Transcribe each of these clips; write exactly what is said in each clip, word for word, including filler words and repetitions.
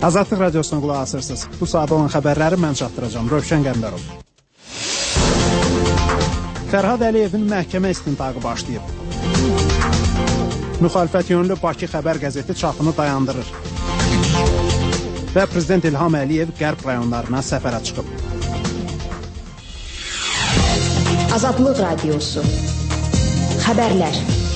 Azadlıq Radiosuna qulaq asırsınız. Bu saat olan xəbərləri mən çatdıracağım. Rövşən Qəmbərov. Fərhad Əliyevin məhkəmə istintaqı başlayıb. Müxalifət yönlü Bakı xəbər qəzeti çapını dayandırır. Və Prezident İlham Əliyev Qərb rayonlarına səfərə çıxıb. Azadlıq Radiosu. Xəbərlər.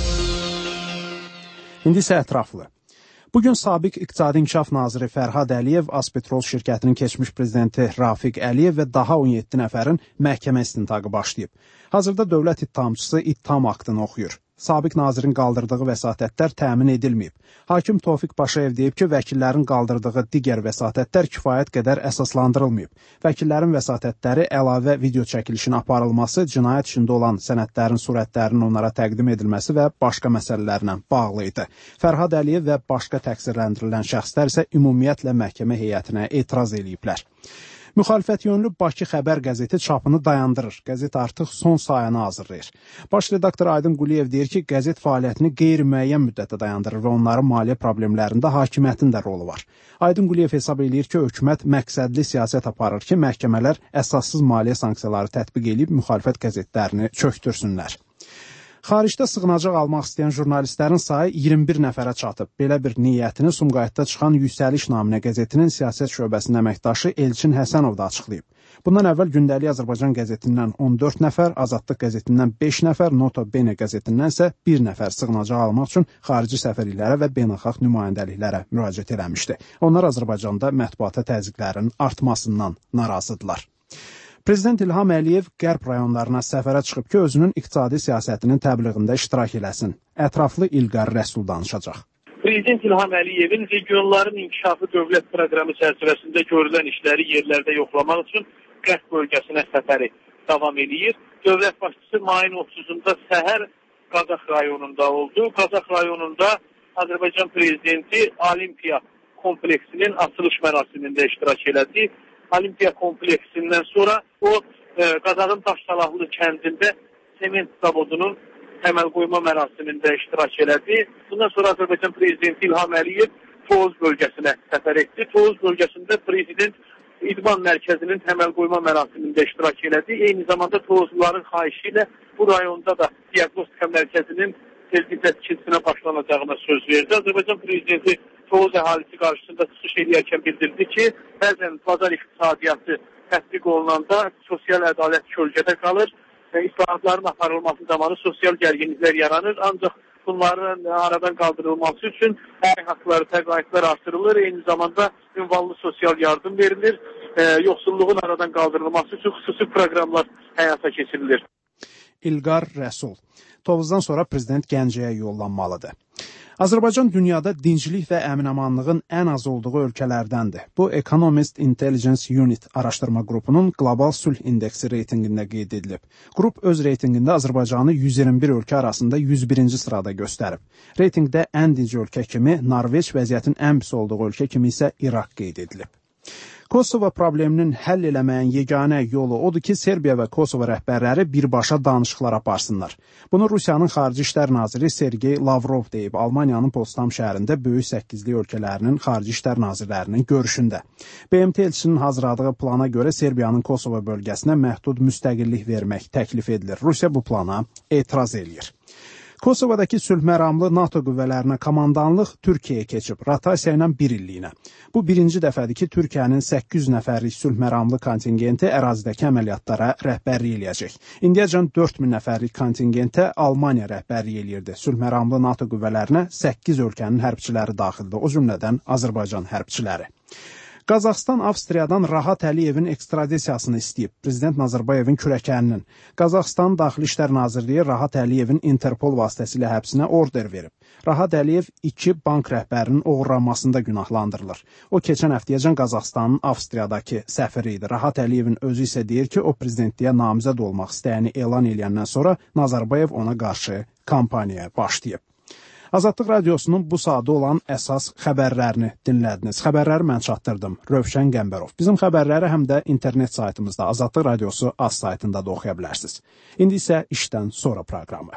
İndi isə ətraflı. Bugün sabiq İqtisadi İnkişaf Naziri Fərhad Əliyev, Azpetrol şirkətinin keçmiş prezidenti Rafiq Əliyev və daha on yeddi nəfərin məhkəmə istintaqı başlayıb. Hazırda dövlət ittihamçısı ittiham aktını oxuyur. Sabiq nazirin qaldırdığı vəsatətlər təmin edilməyib. Hakim Tofiq Paşayev deyib ki, vəkillərin qaldırdığı digər vəsatətlər kifayət qədər əsaslandırılmayıb. Vəkillərin vəsatətləri əlavə video çəkilişin aparılması, cinayət işində olan sənədlərin surətlərinin onlara təqdim edilməsi və başqa məsələlərlə bağlı idi. Fərhad Əliyev və başqa təqsirləndirilən şəxslər isə ümumiyyətlə məhkəmə heyətinə etiraz ediblər. Müxalifət yönlü Bakı xəbər qəzeti çapını dayandırır. Qəzet artıq son sayını hazırlayır. Baş redaktor Aydın Quliyev deyir ki, qəzet fəaliyyətini qeyri-müəyyən müddətə dayandırır və onların maliyyə problemlərində hakimiyyətin də rolu var. Aydın Quliyev hesab edir ki, hökumət məqsədli siyasət aparır ki, məhkəmələr əsassız maliyyə sanksiyaları tətbiq edib müxalifət qəzetlərini çökdürsünlər. Xaricdə sığınacaq almaq istəyən jurnalistlərin sayı iyirmi bir nəfərə çatıb. Belə bir niyyətini Sumqayıtda çıxan Yüksəliş naminə qəzetinin siyasət şöbəsinin əməkdaşı Elçin Həsənov da açıqlayıb. Bundan əvvəl Gündəlik Azərbaycan qəzetindən on dörd nəfər, Azadlıq qəzetindən beş nəfər, Nota Bene qəzetindən isə bir nəfər sığınacaq almaq üçün xarici səfirliklərə və beynəlxalq nümayəndəliklərə müraciət etmişdi. Onlar Azərbaycanda mətbuata təzyiqlərin artmasından narazıdırlar. Prezident İlham Əliyev Qərb rayonlarına səfərə çıxıb ki, özünün iqtisadi siyasətinin təbliğində iştirak eləsin. Ətraflı İlqar Rəsul danışacaq. Prezident İlham Əliyevin regionların inkişafı dövlət proqramı çərçivəsində görülən işləri yerlərdə yoxlamaq üçün Qərb bölgəsinə səfəri davam edir. Dövlət başçısı mayın otuzunda səhər Qazax rayonunda oldu. Qazax rayonunda Azərbaycan prezidenti Olimpiya kompleksinin açılış mərasimində iştirak elədi. Olimpiya kompleksindən sonra o e, Qazaxın Daşsalahlı kəndində sement zavodunun təməl qoyma mərasimində iştirak elədi. Bundan sonra Azərbaycan prezidenti İlham Əliyev Tovuz bölgəsinə səfər etdi. Tovuz bölgəsində prezident İdman mərkəzinin təməl qoyma mərasimində iştirak elədi. Eyni zamanda Tovuzluların xahişi ilə bu rayonda da diaqnostika mərkəzinin tezliklə tikintisinə başlanacağına söz verdi. Azərbaycan prezidenti Tovuz əhalisi qarşısında çıxış edərkən bildirdi ki, bəzən bazar iqtisadiyyatı tətbiq olunanda sosial ədalət kölgədə qalır və islahatların aparılması zamanı sosial gərginliklər yaranır. Ancaq bunların aradan qaldırılması üçün əmək haqqları, təqaüdlər artırılır. Eyni zamanda ünvanlı sosial yardım verilir. E, yoxsulluğun aradan qaldırılması üçün xüsusi proqramlar həyata keçirilir. İlqar Rəsul. Tovuzdan sonra prezident Gəncəyə yollanmalıdır. Azərbaycan dünyada dinclik və əmin-amanlığın ən az olduğu ölkələrdəndir. Bu, Economist Intelligence Unit araşdırma qrupunun Qlobal Sülh İndeksi reytinqində qeyd edilib. Qrup öz reytinqində Azərbaycanı yüz iyirmi bir ölkə arasında yüz birinci sırada göstərib. Reytinqdə ən dinc ölkə kimi Norveç, vəziyyətin ən pis olduğu ölkə kimi isə İraq qeyd edilib. Kosovo probleminin həll eləməyin yeganə yolu odur ki, Serbiya və Kosovo rəhbərləri birbaşa danışıqlar aparsınlar. Bunu Rusiyanın Xarici İşlər Naziri Sergey Lavrov deyib Almaniyanın Potsdam şəhərində böyük səkkizlik ölkələrinin Xarici İşlər Nazirlərinin görüşündə. B M T elçisinin hazırladığı plana görə Serbiyanın Kosovo bölgəsinə məhdud müstəqillik vermək təklif edilir. Rusiya bu plana etiraz eləyir. Kosovadakı sülh məramlı NATO qüvvələrinə komandanlıq Türkiyəyə keçib, rotasiya ilə bir illiyinə. Bu birinci dəfədir ki, Türkiyənin səkkiz yüz nəfərlik sülh məramlı kontingenti ərazidəki əməliyyatlara rəhbərlik eləyəcək. İndiyəcən dörd min nəfərlik kontingentə Almaniya rəhbərlik eləyirdi. Sülh məramlı NATO qüvvələrinə səkkiz ölkənin hərbçiləri daxildir, o cümlədən Azərbaycan hərbçiləri. Qazaxstan Avstriyadan Rahat Əliyevin ekstradisiyasını istəyib. Prezident Nazarbayevin kürəkəninin. Qazaxstan Daxili İşlər Nazirliyi Rahat Əliyevin Interpol vasitəsilə həbsinə order verib. Rahat Əliyev iki bank rəhbərinin oğurlanmasında günahlandırılır. O, keçən həftəyəcən Qazaxstanın Avstriyadakı səfiri idi. Rahat Əliyevin özü isə deyir ki, o prezidentliyə namizəd olmaq istəyini elan edəndən sonra Nazarbayev ona qarşı kampaniyaya başlayıb. Azadlıq Radiosunun bu saatda olan əsas xəbərlərini dinlədiniz. Xəbərləri mən çatdırdım. Rövşən Qəmbərov. Bizim xəbərləri həm də internet saytımızda Azadlıq Radiosu az saytında da oxuya bilərsiniz. İndi isə işdən sonra proqramı.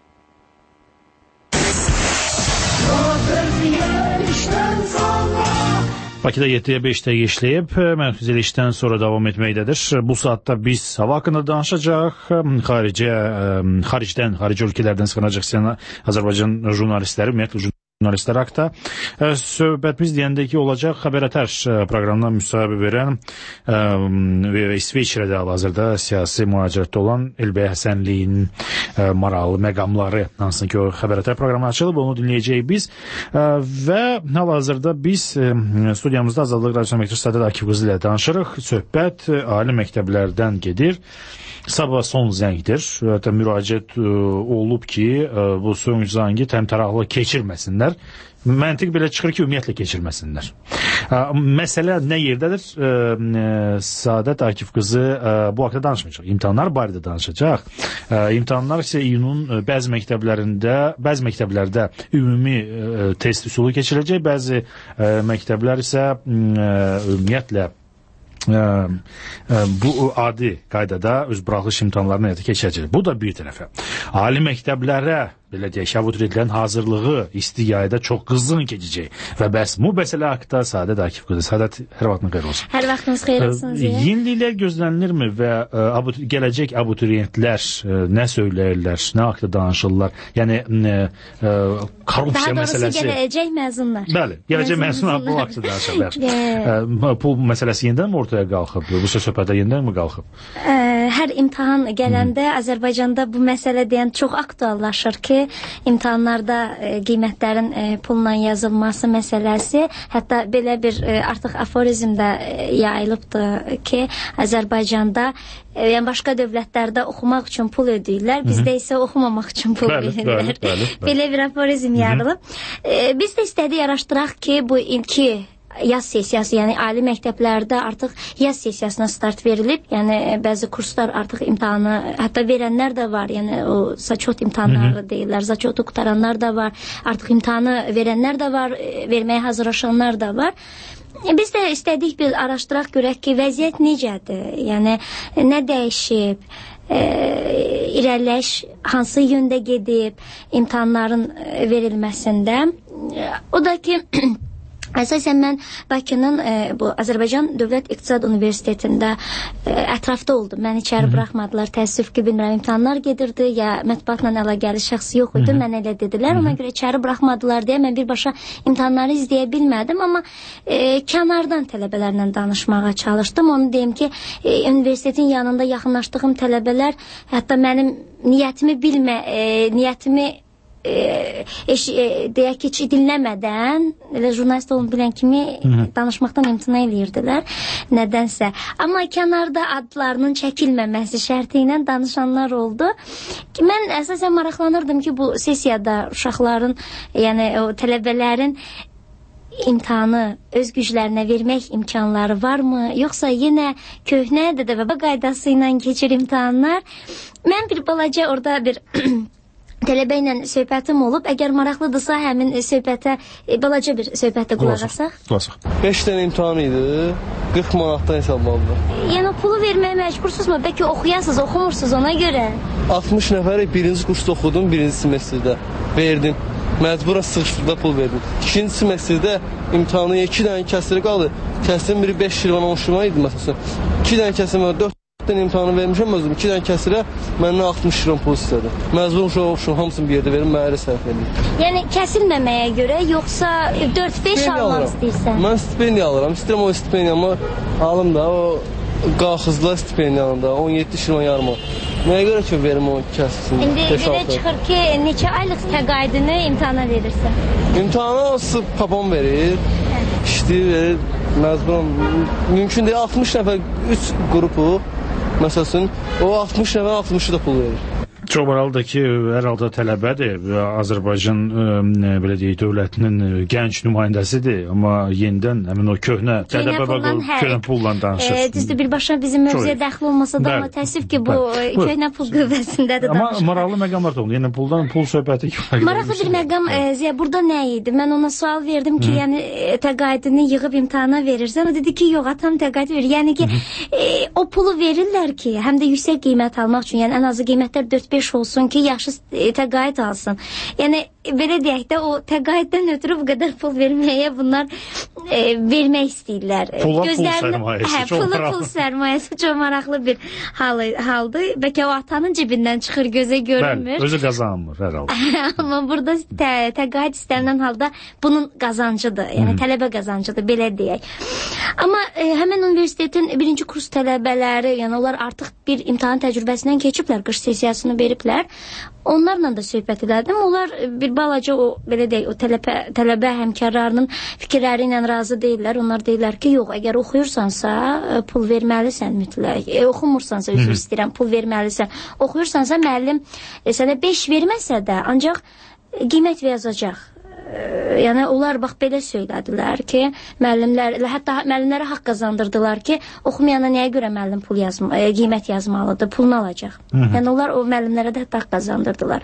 İşdən sonra Bakıda yeddiyə beş dəqiqə işləyib, mən düzəlişdən sonra davam etməkdədir. Bu saatda biz hava haqqında danışacaq, xaricə, xaricdən, xarici ölkələrdən sığınacaq Azərbaycan jurnalistləri, ümumiyyətlə jurnalistlər haqda söhbətimiz deyəndə ki, olacaq Xəbər proqramına müsahibə verən və İsveçrədə hal-hazırda siyasi mühacirətdə olan Elbəy Həsənliyin maraqlı məqamları, hansını ki, o Xəbər proqramı açılıb, onu dinləyəcəyik biz və hal-hazırda biz studiyamızda Azadlıq Radiosu əməkdaşı Sədət Akifqızı ilə danışırıq. Söhbət ali məktəblərdən gedir. Sabah son zəngdir. Hətta müraciət olub ki, bu son zəngi təmtəraqlı keçirməsinlər. Məntiq belə çıxır ki, ümumiyyətlə keçirməsinlər. Məsələ nə yerdədir? Sədət Akifqızı bu haqda danışmayacaq. İmtahanlar barədə danışacaq. İmtahanlar isə iyunun bəzi məktəblərində, bəzi məktəblərdə ümumi test üsulu keçiriləcək, bəzi məktəblər isə ümumiyyətlə bu adi qaydada öz buraxılış imtahanlarını həyata keçirəcək. Bu da bir tərəfə. Ali məktəblərə, belə deyək, abituriyentlərin hazırlığı isti yayda çox qızğın keçəcək. Və bəs bu məsələ haqda Sədət Akifqızı. Sədət, hər vaxtınız xeyir olsun. Hər vaxtınız xeyir olsun. Yeniliklər gözlənilirmi və gələcək abituriyentlər nə söyləyirlər, nə haqda danışırlar? Yəni korrupsiya məsələsi. Daha doğrusu gələcək məzunlar. Bəli, gələcək məzunlar bu haqda danışırlar. Pul məsələsi yenidən mi ortaya qalxıb? Bu söhbətə yenidən mi qalxıb? Hər imtahan gələndə Azərbaycanda bu məsələ deyən çox aktuallaşır ki, imtahanlarda qiymətlərin pulla yazılması məsələsi, hətta belə bir artıq aforizmdə yayılıbdır ki, Azərbaycanda, yəni başqa dövlətlərdə oxumaq üçün pul ödəyirlər, bizdə isə oxumamaq üçün pul ödəyirlər. Belə bir aforizm yayılıb. Biz də istədik araşdıraq ki, bu ilki yaz sessiyası, yəni ali məktəblərdə artıq yaz sessiyasına start verilib. Yəni bəzi kurslar artıq imtahanı, hətta verənlər də var. Yəni o zaçot imtahanları deyirlər, zaçotu qutaranlar da var. Artıq imtahanı verənlər də var, verməyə hazırlaşanlar da var. Biz də istədik bir araşdıraq görək ki, vəziyyət necədir? Yəni nə dəyişib? E, irəliləş hansı yöndə gedib imtahanların verilməsində? O da ki, əsasən mən Bakının e, bu Azərbaycan Dövlət İqtisad Universitetində e, ətrafda oldum. Məni içəri buraxmadılar. Təəssüf ki, bilmirəm, imtahanlar gedirdi, ya mətbuatla əlaqəli şəxs yox idi. Mən elə dedilər. Ona görə içəri buraxmadılar deyə mən birbaşa imtahanları izləyə bilmədim, amma e, kənardan tələbələrlə danışmağa çalışdım. Onu deyim ki, e, universitetin yanında yaxınlaşdığım tələbələr hətta mənim niyyətimi bilmə, e, niyyətimi E, eş, e, deyək ki, hiç dinləmədən, elə jurnalist olun bilən kimi Hı -hı. danışmaqdan imtina edirdilər, nədənsə. Amma kənarda adlarının çəkilməməsi şərti ilə danışanlar oldu. Mən əsasən maraqlanırdım ki, bu sessiyada uşaqların, yəni o tələbələrin imtahanı öz güclərinə vermək imkanları varmı? Yoxsa yenə köhnə D D B qaydası ilə keçir imtahanlar? Mən bir balaca orada bir tələbə ilə söhbətim olub. Əgər maraqlıdırsa, həmin söhbətə, e, balaca bir söhbətə qulaq asaq. beş dənə imtahan idi, qırx manatdan hesablandı. Yəni pulu verməyə məcbursunuzmu? Bəlkə oxuyasınız, oxumursunuz ona görə? altmış nəfəri birinci kursda oxudum, birinci semestrdə verdim. Məcburan sıxışdıqda pul verdim. İkinci semestrdə imtahanı iki dənə kəsiri qaldı. Kəsirin biri beş şirvan on şirvan idi məsələn. iki dənə kəsim var, dörd dənə imtahanı vermişəm özüm. iki dənə kəsirə məndən altmış şirvan pul istədi. Məcbur uşaq oxuşum, hamısını bir yerdə verim, mənə elə sərf edim. Yəni kəsilməməyə görə, yoxsa dörd beş almaq istəyirsən? Mən stipendiya alıram. İstəyirəm o stipendiyamı alım da, o qalxızlar stipendiyanında on yeddi şirvan yarım. Nəyə görə ki, verim o kəssin? İndi belə çıxır ki, neçə aylıq təqaüdünü imtahana verirsən? İmtahana o papam verir, işləyir, verir, məcburam. Mümkün deyil, altmış nəfər, üç qrupu, məsələn, o altmış nəfər altmışı da pul verir. Çox maraqlıdır ki, hər halda tələbədir və Azərbaycan ə, belə deyək, dövlətinin gənc nümayəndəsidir, amma yenidən həmin o köhnə tələbə köhnə pulla danışır. E, düzdür, birbaşa bizim mövzuya dəxil olmasa da, amma təəssüf ki, bu köhnə pul qüvvəsindədir danışır. Amma maraqlı məqamlar da oldu, yəni puldan pul söhbəti ki. Maraqlı bir məqam, e, Ziya, burada nə idi? Mən ona sual verdim ki, Hı. yəni təqaüdünü yığıb imtahana verirsən, o dedi ki, yox, atam təqaüd verir. Yəni ki, e, o pulu verirlər ki, həm də yüksək qiymət almaq üçün, yəni ən azı qiymətlər dörd beş olsun ki, yaxşı təqaüd alsın. Yəni belə deyək də, o təqaüddən ötürü bu qədər pul verməyə bunlar e, vermək istəyirlər. Pula pul sərmayəsi. Hə, pula pul sərmayəsi çox maraqlı bir hal, haldır. Bəlkə o atanın cibindən çıxır, gözə görünmür. Bəli, özü qazanmır hər halda. Amma burada tə, təqaüd istənilən halda bunun qazancıdır. Yəni Hı-hı. tələbə qazancıdır, belə deyək. Amma e, həmin universitetin birinci kurs tələbələri, yəni onlar artıq bir imtahan təcrübəsindən keçiblər, qış sessiyasını veriblər. Onlarla da söhbət edirdim. Onlar bir balaca o belə deyək, o tələbə, tələbə həmkarlarının fikirləri ilə razı deyirlər. Onlar deyirlər ki, yox, əgər oxuyursansa pul verməlisən mütləq. E, oxumursansa üzr istəyirəm, pul verməlisən. Oxuyursansa müəllim e, sənə beş verməsə də ancaq qiymət yazacaq. Yəni onlar bax belə söylədilər ki, müəllimlər, hətta müəllimlərə haqq qazandırdılar ki, oxumayana nəyə görə müəllim pul yazma, e, qiymət yazmalıdır, pulunu alacaq. Hı -hı. Yəni onlar o müəllimlərə də hətta haqq qazandırdılar.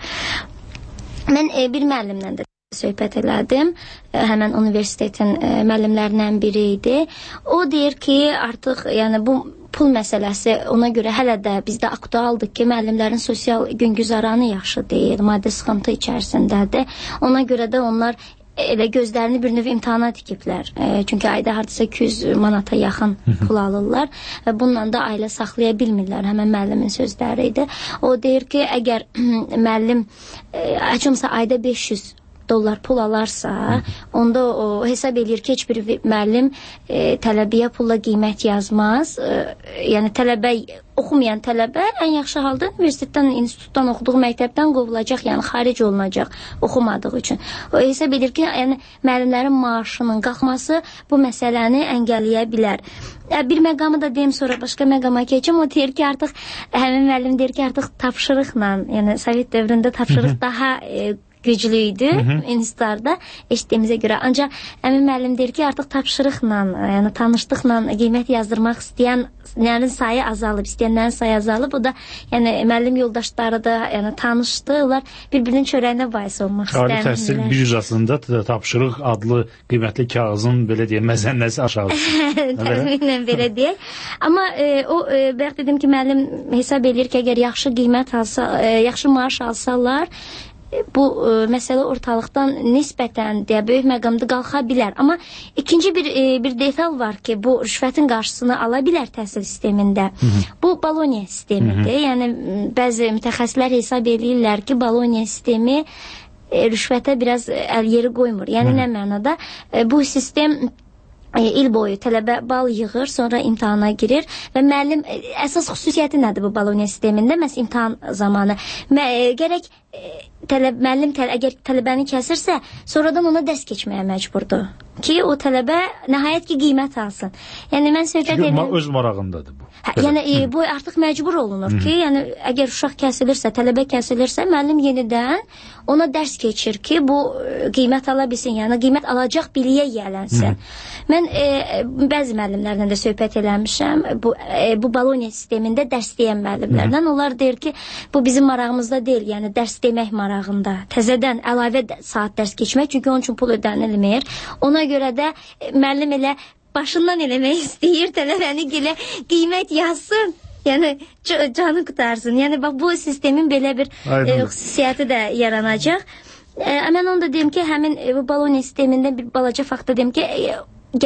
Mən e, bir müəllimlə də söhbət elədim. E, həmən universitetin e, müəllimlərindən biri idi. O deyir ki, artıq yəni bu pul məsələsi ona görə hələ də bizdə aktualdır ki, müəllimlərin sosial güngüzaranı yaxşı deyil, maddi sıxıntı içərisindədir. Ona görə də onlar elə gözlərini bir növ imtahana tikiblər. E, çünki ayda hardasa iki yüz manata yaxın pul alırlar və bununla da ailə saxlaya bilmirlər. Həmən müəllimin sözləri idi. O deyir ki, əgər müəllim e, açımsa ayda beş yüz dollar pul alarsa, onda o hesab eləyir ki, heç bir müəllim e, tələbəyə pulla qiymət yazmaz. E, yəni tələbə, oxumayan tələbə ən yaxşı halda universitetdən, institutdan oxuduğu məktəbdən qovulacaq, yəni xaric olunacaq oxumadığı üçün. O hesab edir ki, yəni müəllimlərin maaşının qalxması bu məsələni əngəlləyə bilər. E, bir məqamı da deyim, sonra başqa məqama keçim. O deyir ki, artıq həmin müəllim deyir ki, artıq tapşırıqla, yəni Sovet dövründə tapşırıq daha e, güclü idi institutlarda eşitdiyimizə görə. Ancaq həmin müəllim deyir ki, artıq tapşırıqla, yəni tanışlıqla qiymət yazdırmaq istəyənlərin sayı azalıb, istəyənlərin sayı azalıb. O da yəni müəllim yoldaşları da yəni tanışdı. Onlar bir-birinin çörəyinə bais olmaq istəyirlər. Ali təhsil büdcəsində tapşırıq adlı qiymətli kağızın belə deyək məzənnəsi aşağıdır. Təxminən belə deyək. Amma e, o e, bəx dedim ki, müəllim hesab edir ki, əgər yaxşı qiymət alsa, e, yaxşı maaş alsalar, bu e, məsələ ortalıqdan nisbətən deyə böyük məqamda qalxa bilər. Amma ikinci bir e, bir detal var ki, bu rüşvətin qarşısını ala bilər təhsil sistemində. Hı -hı. Bu Bologna sistemidir. Hı -hı. Yəni bəzi mütəxəssislər hesab edirlər ki, Bologna sistemi e, rüşvətə biraz əl yeri qoymur. Yəni Hı -hı. nə mənada? E, bu sistem E, il boyu tələbə bal yığır, sonra imtahana girir və müəllim e, əsas xüsusiyyəti nədir bu Bologna sistemində? Məhz imtahan zamanı Mə, e, gərək e, tələb, müəllim təl, əgər tələbəni kəsirsə, sonradan ona dərs keçməyə məcburdur ki, o tələbə nəhayət ki, qiymət alsın. Yəni mən söhbət edirəm. Çünki öz marağındadır bu. Hə, yəni e, bu artıq məcbur olunur Hı -hı. ki, yəni əgər uşaq kəsilirsə, tələbə kəsilirsə, müəllim yenidən ona dərs keçir ki, bu e, qiymət ala bilsin, yəni qiymət alacaq biliyə yiyələnsin. Mən e, bəzi müəllimlərlə də söhbət eləmişəm. Bu e, bu Bologna sistemində dərs deyən müəllimlərdən. Onlar deyir ki, bu bizim marağımızda deyil, yəni dərs demək marağında. Təzədən əlavə saat dərs keçmək, çünki onun üçün pul ödənilmir. Ona görə də e, müəllim elə başından eləmək istəyir, tələbəni gilə qiymət yazsın. Yəni canı qutarsın. Yəni bax bu sistemin belə bir e, xüsusiyyəti də yaranacaq. E, mən onu da deyim ki, həmin e, bu Bologna sistemində bir balaca fakta deyim ki, e,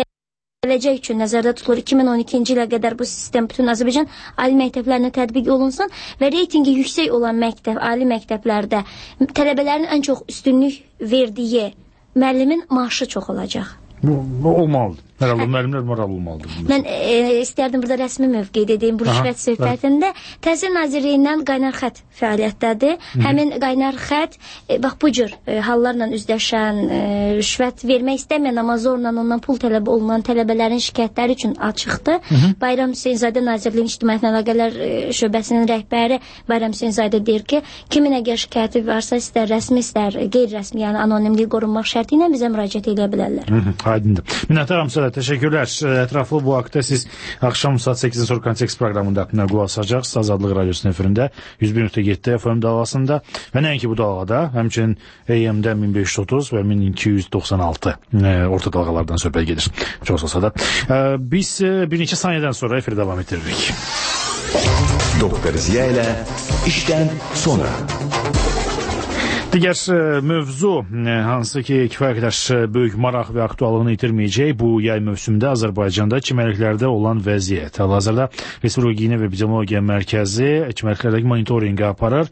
gələcək üçün nəzərdə tutulur iki min on ikinci ilə qədər bu sistem bütün Azərbaycan ali məktəblərinə tətbiq olunsun və reytingi yüksək olan məktəb, ali məktəblərdə tələbələrin ən çox üstünlük verdiyi müəllimin maaşı çox olacaq. Bu, bu olmalıdır. Hər halda müəllimlər moral olmalıdır. Mən e, istərdim burada rəsmi mövqe dediyim bu rüşvət söhbətində Təhsil Nazirliyindən qaynar xətt fəaliyyətdədir. Hı -hı. Həmin qaynar xətt e, bax bu cür e, hallarla üzləşən, e, rüşvət vermək istəməyən, amma zorla ondan pul tələb olunan tələbələrin şikayətləri üçün açıqdır. Hı -hı. Bayram Hüseynzadə Nazirliyin İctimaiyyət Əlaqələr e, şöbəsinin rəhbəri Bayram Hüseynzadə deyir ki, kimin əgər şikayəti varsa, istər rəsmi, istər qeyri-rəsmi, yəni anonimlik qorunmaq şərti ilə bizə müraciət edə bilərlər. Hı -hı. Aydındır. Minnətdaram sizə. Təşəkkürlər. Ətraflı bu haqda siz axşam saat səkkizindən sonra kontekst proqramında qulaq asacaqsınız. Azadlıq Radiosunun efirində yüz bir nöqtə yeddi F M dalğasında və nəinki bu dalğada, həmçinin A M-də min beş yüz otuz və min iki yüz doxsan altı e, orta dalğalardan söhbət gedir. Çox olsa da. E, biz e, bir neçə saniyədən sonra efirə davam etdiririk. Doktor Ziya ilə işdən sonra. Digər mövzu, hansı ki, kifayət qədər böyük maraq və aktuallığını itirməyəcək, bu yay mövsümündə Azərbaycanda çimərliklərdə olan vəziyyət. Hal-hazırda Respublika Giyinə və Epidemiologiya Mərkəzi çimərliklərdəki monitorinqi aparır.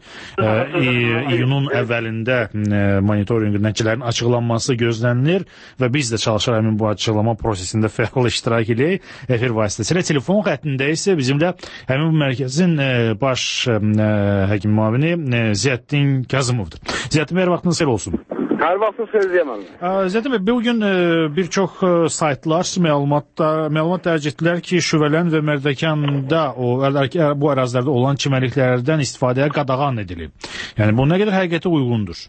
İyunun əvvəlində monitorinqin nəticələrinin açıqlanması gözlənilir və biz də çalışaraq həmin bu açıqlama prosesində fəal iştirak edək. Efir vasitəsilə telefon xəttində isə bizimlə həmin bu mərkəzin baş həkim müavini Ziyəddin Kazımovdur. Ziyəddin bəy, hər vaxtınız xeyir olsun. Hər vaxtınız xeyir deyəməm. Ziyəddin bəy, bugün bir çox saytlar məlumat dərc etdilər ki, Şüvələn və Mərdəkanda bu ərazilərdə olan çimərliklərdən istifadəyə qadağan edilib. Yəni, bu nə qədər həqiqətə uyğundur?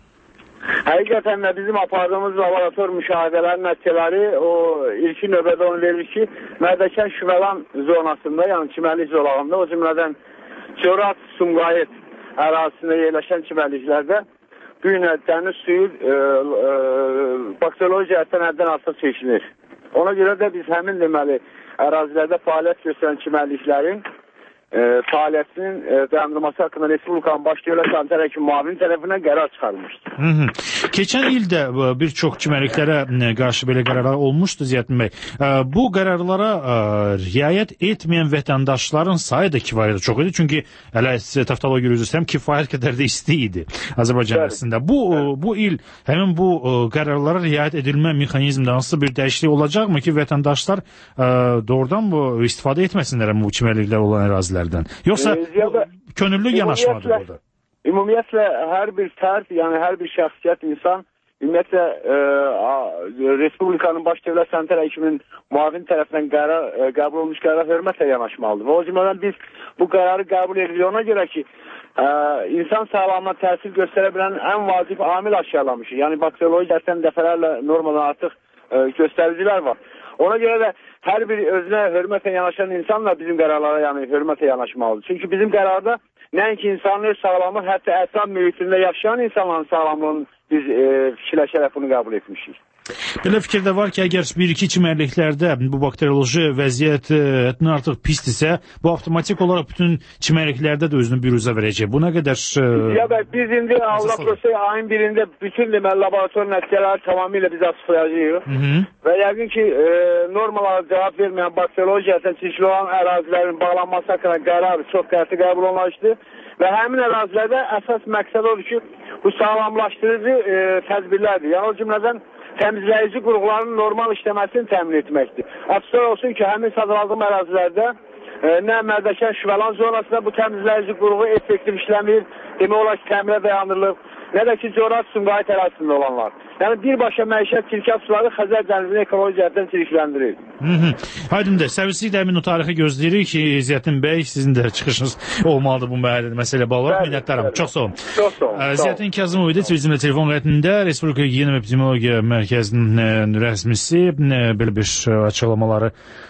Həqiqətən də bizim apardığımız laborator müşahidələrin nəticələri o ilkin növbədə onu verir ki, Mərdəkan Şüvələn zonasında, yəni çimərlik zolağında, o cümlədən Corat, Sumqayıt ərazisində yerləşən çimərliklərdə bu gün dəniz suyu e, e, bakterioloji cəhətdən həddən artıq çekilir. Ona görə də biz həmin deməli ərazilərdə fəaliyyət göstərən çimərliklərin e, fəaliyyətinin e, dayandırılması haqqında Respublikanın baş dövlət sanitar həkim müavini tərəfindən qərar çıxarılmışdır. Hı -hı. Keçən ildə bir çox çimərliklərə qarşı belə qərarlar olmuşdu Ziyəddin bəy. Bu qərarlara riayət etməyən vətəndaşların sayı da kifayət çox idi. Çünki hələ Taftalo görə üzrəm kifayət qədər də isti idi Azərbaycan ərazisində. Bu bu il həmin bu qərarlara riayət edilmə mexanizmində hansı bir dəyişiklik olacaqmı ki, vətəndaşlar doğrudan bu istifadə etməsinlər bu çimərliklər olan ərazilərdən? Yoxsa könüllü yanaşmadır burada? Ümumiyyətlə, hər bir fərd, yəni hər bir şəxsiyyət, insan, ümumiyyətlə, e, Respublikanın baş dövlət sanitar həkiminin müavin tərəfindən qərar, e, qəbul olmuş qərar hörmətlə yanaşmalıdır. Və o cümlədən biz bu qərarı qəbul edirik ona görə ki, e, insan sağlamına təsir göstərə bilən ən vacib amil aşkarlamışıq. Yəni, bakterioloji cəhətdən dəfələrlə normadan artıq e, göstəricilər var. Ona görə də hər bir özünə hörmətlə yanaşan insanla bizim qərarlara yəni, hörmətlə yanaşmalıdır. Çünki bizim qərarda nəinki insanın öz sağlamlığı, hətta ətraf mühitində yaşayan insanların sağlamlığını biz e, fikirləşərək bunu qəbul etmişik. Belə fikirdə var ki, əgər bir-iki çimərliklərdə bu bakterioloji vəziyyət həddən artıq pisdirsə, bu avtomatik olaraq bütün çimərliklərdə də özünü büruzə verəcək. Bu nə qədər... Ya bəy, biz indi Allah prosey ayın birində bütün deməli laborator nəticələri tamamilə biz açıqlayacağıq. Və yəqin ki, e, normalara cavab verməyən bakterioloji cəhətdən çirkli olan ərazilərin bağlanması haqqında qərar çox qəti qəbul olunmuşdur. Və həmin ərazilərdə əsas məqsəd odur ki, bu sağlamlaşdırıcı e, tədbirlərdir. Yəni o cümlədən təmizləyici qurğuların normal işləməsini təmin etməkdir. Açıqlar olsun ki, həmin sadaldığım ərazilərdə e, nə Mərdəkan Şüvələn zonasında bu təmizləyici qurğu effektiv işləmir, demək olar ki, təmirə dayandırılıb, nə də ki, Corat Sumqayıt ərazisində olanlar. Yəni birbaşa məişət çirkab suları Xəzər dənizini ekoloji cəhətdən çirkləndirir. Aydındır. Səvisliklə həmin o tarixi gözləyirik ki, Ziyəddin bəy, sizin də çıxışınız olmalıdır bu məsələ bağlı. Minnətdaram. Çox sağ olun. Çox sağ olun. Ziyəddin Kazımov idi bizimlə telefon qətində. Respublika Giyinə və Epidemiologiya Mərkəzinin rəsmisi belə bir açıqlamaları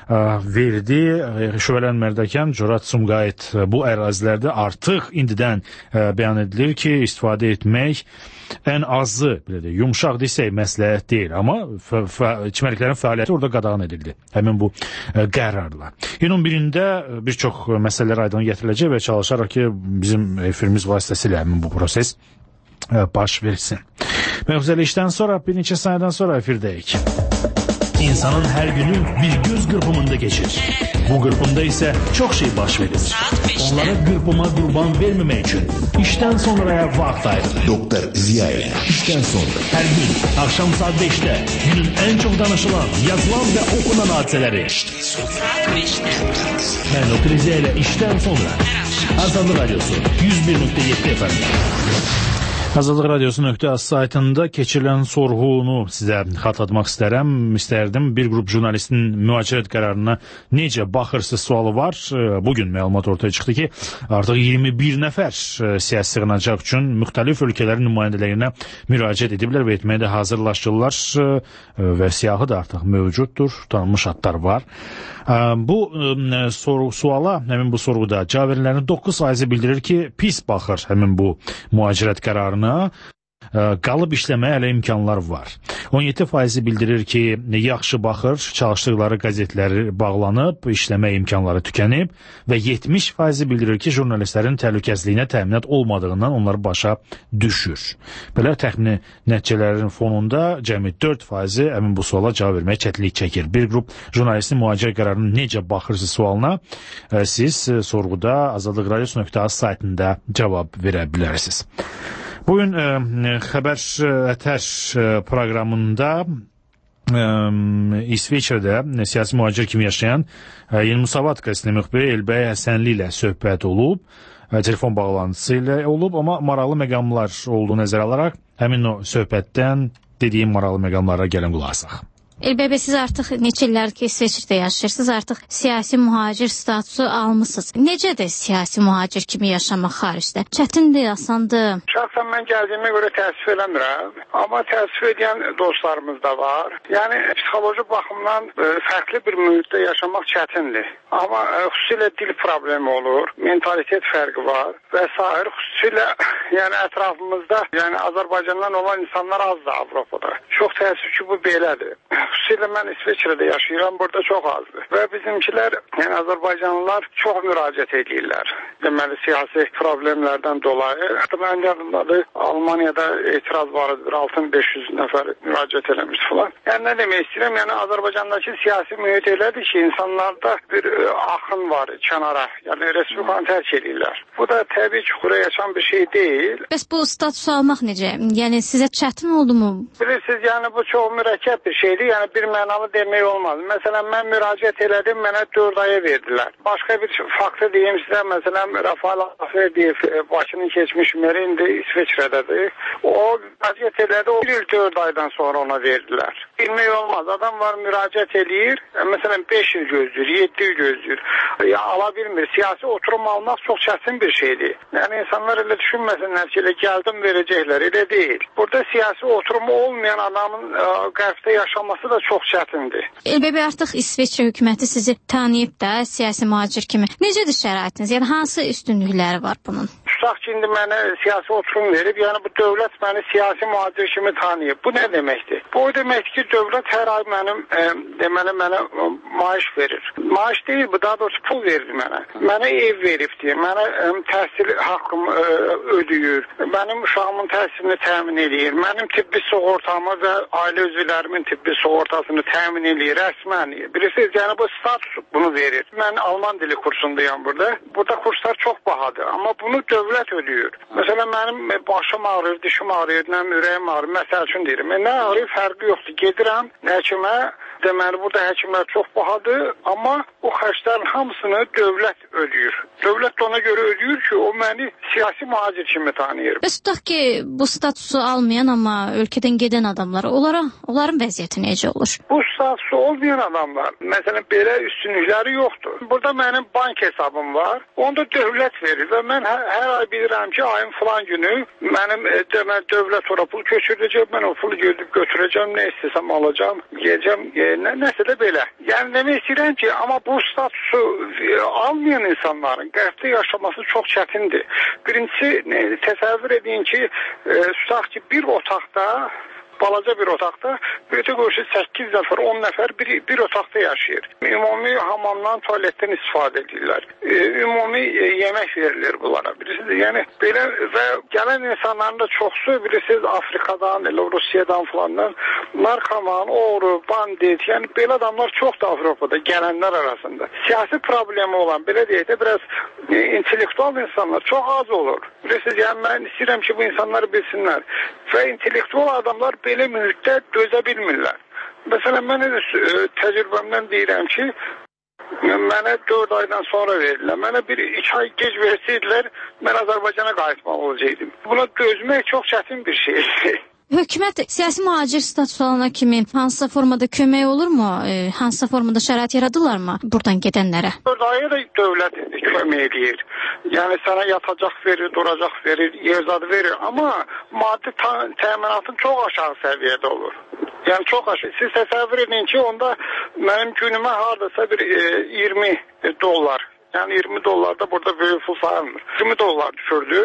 verdi. Şüvələn Mərdəkan, Corat Sumqayıt bu ərazilərdə artıq indidən bəyan edilir ki, istifadə etmək ən azı, belə deyək, yumşaq desək məsləhət deyil, amma çimərliklərin fəaliyyəti orada qadağan edildi. Həmin bu qərarla. İyunun birində bir çox məsələlər aydın gətiriləcək və çalışaraq ki, bizim efirimiz vasitəsilə həmin bu proses baş versin. Məxuzəli işdən sonra, bir neçə saniyədən sonra efirdəyik. İnsanın hər günü bir göz qırpımında geçir. Bu qırpımda isə çox şey baş verir. Onlara qırpıma qurban verməmək üçün işdən sonraya vaxt ayırır. Doktor Ziyayev. İşdən sonra. Hər gün axşam saat beşdə günün ən çox danışılan, yazılan və okunan hadisələri. Mən Doktor Ziyayev işdən sonra. Azadlıq Radyosu yüz bir nöqtə yeddi F M. Azadlıq Radyosu nöqtə az saytında keçirilən sorğunu sizə xatırlatmaq istərəm. İstərdim bir qrup jurnalistin mühacirət qərarına necə baxırsız sualı var. Bugün məlumat ortaya çıxdı ki, artıq iyirmi bir nəfər siyasi sığınacaq üçün müxtəlif ölkələrin nümayəndəliyinə müraciət ediblər və etməyə də hazırlaşırlar və siyahı da artıq mövcuddur. Tanınmış adlar var. Bu suala, həmin bu sorğuda cavab verənlərin doqquz faizi bildirir ki, pis baxır həmin bu mühacirət qərarına. qalıb işləməyə hələ imkanlar var. on yeddi faizi bildirir ki, yaxşı baxır, çalışdıqları qəzetləri bağlanıb, işləmə imkanları tükənib və yetmiş faizi bildirir ki, jurnalistlərin təhlükəsizliyinə təminat olmadığından onlar başa düşür. Belə təxmini nəticələrin fonunda cəmi dörd faizi həmin bu suala cavab verməyə çətinlik çəkir. Bir qrup jurnalistin mühacir qərarını necə baxırsınız sualına siz sorğuda azadlıq radiosu nöqtə az saytında cavab verə bilərsiniz. Bugün e, Xəbər Ətər proqramında e, İsveçrədə siyasi mühacir kimi yaşayan e, Yeni Musavat qəzetinin müxbiri Elbəy Həsənli ilə söhbət olub, e, telefon bağlantısı ilə olub, amma maraqlı məqamlar olduğu nəzərə alaraq həmin o söhbətdən dediyim maraqlı məqamlara gəlin qulaq asaq. Elbəy bəy, siz artıq neçə illər ki, İsveçrədə yaşayırsınız, artıq siyasi mühacir statusu almısınız. Necədir siyasi mühacir kimi yaşamaq xaricdə? Çətindir, asandır? Şəxsən mən gəldiyimə görə təəssüf eləmirəm, amma təəssüf edən dostlarımız da var. Yəni, psixoloji baxımdan ə, fərqli bir mühitdə yaşamaq çətindir. Amma ə, xüsusilə dil problemi olur, mentalitet fərqi var və s. Xüsusilə yəni, ətrafımızda yəni, Azərbaycandan olan insanlar azdır Avropada. Çox təəssüf ki, bu belədir. Xüsusilə mən İsveçrədə yaşayıram, burada çox azdır. Və bizimkilər, yəni Azərbaycanlılar çox müraciət edirlər. Deməli, siyasi problemlərdən dolayı. Hətta mən yadımdadır, Almaniyada etiraz var idi, altı min beş yüz nəfər müraciət eləmiş falan. Yəni, nə demək istəyirəm, yəni Azərbaycandakı siyasi mühit elədir ki, insanlarda bir ə, axın var kənara, yəni respublikanı tərk edirlər. Bu da təbii ki, xura yaşayan bir şey deyil. Bəs bu statusu almaq necə? Yəni, sizə çətin oldu mu? Bilirsiniz, yəni bu çox mürəkkəb bir şeydir. Yəni bir mənalı demək olmaz. Məsələn, mən müraciət elədim, mənə dörd aya verdilər. Başqa bir faktı deyim sizə, məsələn, Rafael Aferdiyev, Bakının keçmiş meri indi İsveçrədədir. O müraciət elədi, o bir il dörd aydan sonra ona verdilər. Bilmək olmaz. Adam var, müraciət eləyir, məsələn, beş il gözləyir, yeddi il gözləyir. Ya, ala bilmir. Siyasi oturum almaq çox çətin bir şeydir. Yəni, insanlar elə düşünməsinlər ki, elə gəldim verəcəklər, elə deyil. Burada siyasi oturumu olmayan adamın ə, qərbdə yaşaması da çox çətindir. Elbəy bəy, artıq İsveçrə hökuməti sizi tanıyıb da siyasi mühacir kimi. Necədir şəraitiniz? Yəni, hansı üstünlükləri var bunun? Tutaq ki, indi mənə siyasi oturum verib, yəni bu dövlət məni siyasi mühacir kimi tanıyıb. Bu nə deməkdir? Bu o deməkdir ki, dövlət hər ay mənim, e, deməli, mənə e, maaş verir. Maaş deyil, bu daha doğrusu pul verir mənə. Mənə ev veribdir, mənə e, təhsil haqqım e, ödəyir, mənim uşağımın təhsilini təmin edir, mənim tibbi sığortamı və ailə üzvlərimin tibbi sığortasını təmin edir, rəsmən. Bilirsiniz, yəni bu status bunu verir. Mən Alman dili kursundayım burada. Burada kurslar çox bahadır, amma bunu dövlət ödəyir. Məsələn, mənim başım ağrır, dişim ağrır, nəm ürəyim ağrır, məsəl üçün deyirəm. Nə ağrır, fərqi yoxdur. Gedirəm həkimə, deməli, burada həkimlər çox bahadır, amma o xərclərin hamısını dövlət ödəyir. Dövlət ona görə ödəyir ki, o məni siyasi mühacir kimi tanıyır. Bəs tutaq ki, bu statusu almayan, amma ölkədən gedən adamlar, onlara, onların vəziyyəti necə olur? Bu statusu olmayan adamlar, məsələn, belə üstünlükləri yoxdur. Burada mənim bank hesabım var, onu da dövlət verir və mən hər, hər ay bilirəm ki, ayın filan günü mənim e, deməli, dövlət ora pul köçürəcək, mən o pulu götürüb götürəcəm, nə istəsəm alacam, yiyəcəm, e, nə, nəsə də belə. Yəni, demək istəyirəm ki, amma bu statusu e, almayan insanların qərbdə yaşaması çox çətindir. Birincisi, e, təsəvvür edin ki, e, tutaq ki, bir otaqda, balaca bir otaqda, böyütə görüşü səkkiz nəfər, on nəfər bir, bir otaqda yaşayır. Ümumi hamamdan, tualetdən istifadə edirlər. E, ümumi e, yemək verilir bunlara, bilirsiniz. Yəni, belə və gələn insanların da çoxsu, bilirsiniz, Afrikadan, elə Rusiyadan falandan, narkoman, oğru, bandit, yəni belə adamlar çoxdur Avropada, gələnlər arasında. Siyasi problemi olan, belə deyək də, biraz e, intellektual insanlar çox az olur. Bilirsiniz, yəni mən istəyirəm ki, bu insanları bilsinlər. Və intellektual adamlar belə mühitdə dözə bilmirlər. Məsələn, mən ə, təcrübəmdən deyirəm ki, mənə dörd aydan sonra verirlər. Mənə bir iki ay gec versəydilər, mən Azərbaycana qayıtmaq olacaqdım. Buna dözmək çox çətin bir şeydir. Hökumət siyasi mühacir statusu alana kimi hansısa formada kömək olurmu? E, hansısa formada şərait yaradırlar mı buradan gedənlərə? dörd aya da dövlət kömək edir. Yəni sənə yatacaq verir, duracaq verir, yerzadı verir. Amma maddi təminatın çox aşağı səviyyədə olur. Yəni çox aşağı. Siz təsəvvür edin ki, onda mənim günümə hardasa bir e, iyirmi dollar. Yəni iyirmi dollar da burada böyük pul sayılmır. iyirmi dollar düşürdü.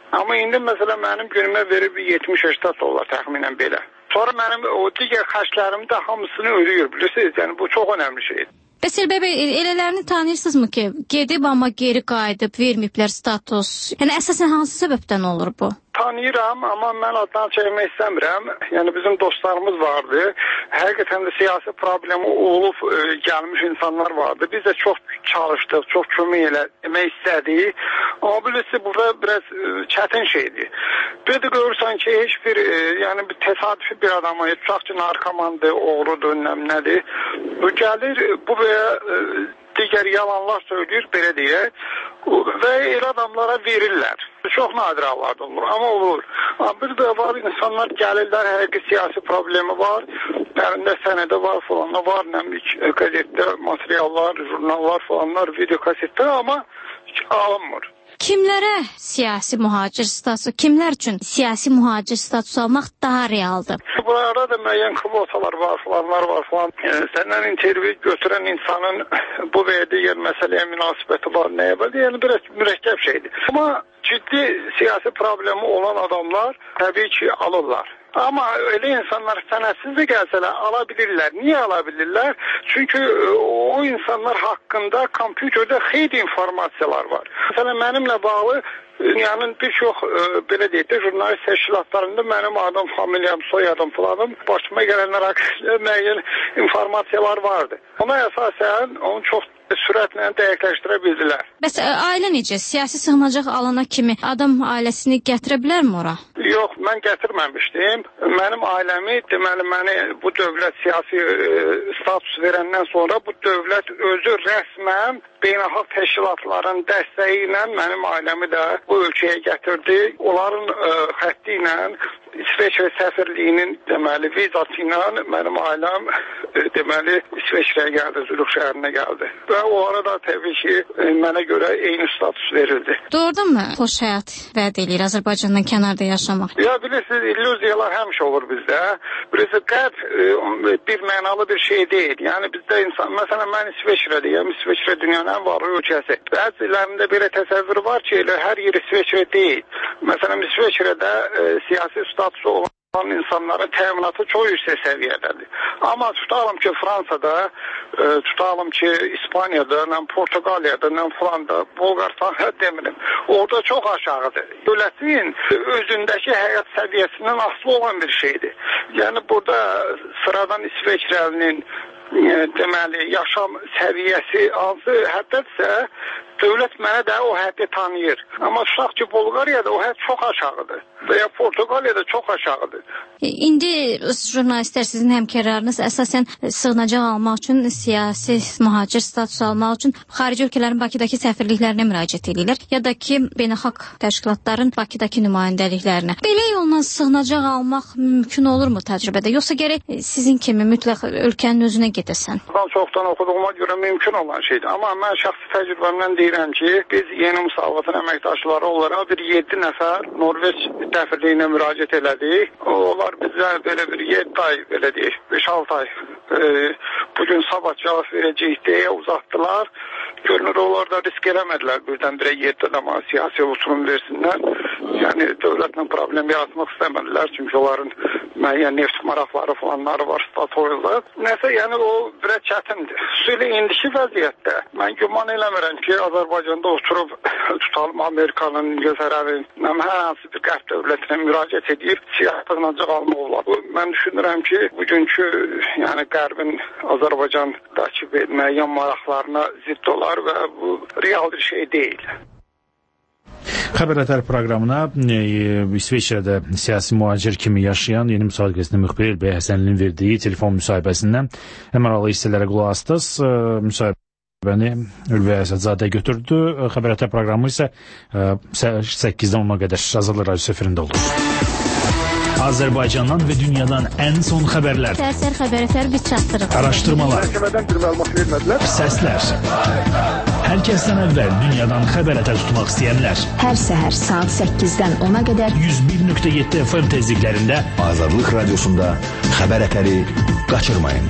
Amma indi məsələn mənim günümə verib yetmiş səksən dollar təxminən belə. Sonra mənim o digər xərclərimin də hamısını ödəyir, bilirsiniz? Yəni bu çox önəmli şeydir. Bəs Elbəy bəy, elələrini tanıyırsınızmı ki, gedib amma geri qayıdıb, verməyiblər status? Yəni əsasən hansı səbəbdən olur bu? Tanıyıram, amma mən addan çəkmək istəmirəm. Yəni bizim dostlarımız vardı. Həqiqətən də siyasi problemi olub e, gəlmiş insanlar vardı. Biz də çox çalışdıq, çox kömək eləmək istədik. Amma bilirsiniz, burada biraz e, çətin şeydir. Bir də görürsən ki, heç bir, e, yəni bir təsadüfi bir adama, tutaq ki, narkomandır, oğrudur, nədir. Bu gəlir, bu veya e, digər yalanlar söyləyir, belə deyək, və elə adamlara verirlər. Çox nadir hallarda olur, amma olur. Amma bir də var, insanlar gəlirlər, həqiqi siyasi problemi var, əlində sənədə var, falanlar var, nəmlik, qəzetdə materiallar, jurnallar, falanlar, video kasetlər, amma hiç alınmır. Kimlərə siyasi mühacir statusu, kimlər üçün siyasi mühacir statusu almaq daha realdır? Burada da müəyyən kvotalar var, falanlar var falan. Yəni, səndən intervyu götürən insanın bu və digər məsələyə münasibəti var, nəyə var? Yəni, biraz mürəkkəb şeydir. Amma ciddi siyasi problemi olan adamlar təbii ki alırlar. Amma öyle insanlar sənədsiz də gəlsələr ala bilirlər. Niye ala bilirlər? Çünkü o insanlar hakkında kompüterdə xeyli informasiyalar var. Mesela mənimlə bağlı dünyanın bir çox e, belə deyək də jurnalist təşkilatlarında mənim adım, familiyam, soyadım falanım, başıma gələnlər haqqında müəyyən informasiyalar vardı. Ona əsasən onu çox sürətlə dəqiqləşdirə bildilər. Bəs ə, ailə necə? Siyasi sığınacaq alana kimi adam ailəsini gətirə bilərmi ora? Yox, mən gətirməmişdim. Mənim ailəmi, deməli, məni bu dövlət siyasi e, status verəndən sonra bu dövlət özü rəsmən beynəlxalq təşkilatların dəstəyi ilə mənim ailəmi də bu ölkəyə gətirdi. Onların e, xətti ilə İsveçrə səfirliyinin deməli vizası ilə mənim ailəm e, deməli İsveçrəyə gəldi, Zürich şəhərinə gəldi. Və o arada təbii ki e, mənə görə eyni status verildi. Doğrudanmı xoş həyat vəd eləyir Azərbaycandan kənarda yaşamaq? Ya bilirsiniz, illüziyalar həmişə olur bizdə. Bilirsiniz, qərb e, bir mənalı bir şey deyil. Yəni bizdə insan, məsələn mən İsveçrədəyəm, İsveçrə dünyanın ən varlı ölkəsi. Bəzilərində belə təsəvvür var ki, elə hər yer İsveçrə deyil. Məsələn İsveçrədə e, siyasi statusu olan insanların təminatı çox yüksək səviyyədədir. Amma tutalım ki Fransada, e, tutalım ki İspaniyada, nəm Portugaliyada, nəm Flanda, Bulgaristan, hə demirim, orada çox aşağıdır. Dövlətin özündəki həyat səviyyəsindən asılı olan bir şeydir. Yəni burada sıradan İsveçrəlinin e, deməli yaşam səviyyəsi hansı həddədirsə, dövlət mənə də o həddi tanıyır. Amma tutaq ki Bulqariyada o hədd çox aşağıdır və ya Portugaliyada çox aşağıdır. İndi jurnalistlər, sizin həmkarlarınız əsasən sığınacaq almaq üçün, siyasi mühacir statusu almaq üçün xarici ölkələrin Bakıdakı səfirliklərinə müraciət edirlər, ya da ki beynəlxalq təşkilatların Bakıdakı nümayəndəliklərinə. Belə yolla sığınacaq almaq mümkün olurmu təcrübədə? Yoxsa gərək sizin kimi mütləq ölkənin özünə gedəsən? Ben çoxdan oxuduğuma görə mümkün olan şeydir. Amma mən şəxsi təcrübəmdən deyirəm ki, biz yeni müsavatın əməkdaşları olaraq bir yeddi nəfər Norveç dəfirliyinə müraciət elədik. Onlar bizə belə bir yeddi ay, belə deyək, beş altı ay e, bugün sabah cavab verəcəyik deyə uzatdılar. Görünür, onlar da risk eləmədilər birdən-birə yeddi adama siyasi usulun versinlər. Yəni dövlətlə problem yaratmaq istəmədilər. Çünki onların müəyyən neft maraqları falanları var, Statoil'da. Nəsə, yəni o biraz çətindir. Xüsusilə indiki vəziyyətdə mən güman eləmirəm ki, Azərbaycanda oturub tutalım Amerikanın, İngiltərənin, hər hansı bir qərb dövlətinə müraciət edib siyasi sığınacaq almaq olar. Mən düşünürəm ki, bugünkü yəni qərbin Azərbaycandakı müəyyən maraqlarına zidd olar və bu real bir şey deyil. Xəbər Ətər proqramına e, İsveçrədə siyasi mühacir kimi yaşayan Yeni Müsavat qəzetinin müxbiri Elbəy Həsənlinin verdiyi telefon müsahibəsindən əməralı hissələrə qulaq asdınız. E, müsahibəni Elbəy Əsədzadə götürdü. E, Xəbər Ətər proqramı isə e, səkkizdən ona qədər Azadlıq Radiosu efirində olur. Azərbaycandan və dünyadan ən son xəbərlər. Səhər Xəbər Ətər biz çatdırıq. Araşdırmalar. Məhkəmədən bir məlumat vermədilər. Səslər. Hər kəsdən əvvəl dünyadan xəbər ətər tutmaq istəyənlər. Hər səhər saat səkkizdən ona qədər yüz bir nöqtə yeddi F M tezliklərində Azadlıq Radiosunda xəbər ətəri qaçırmayın.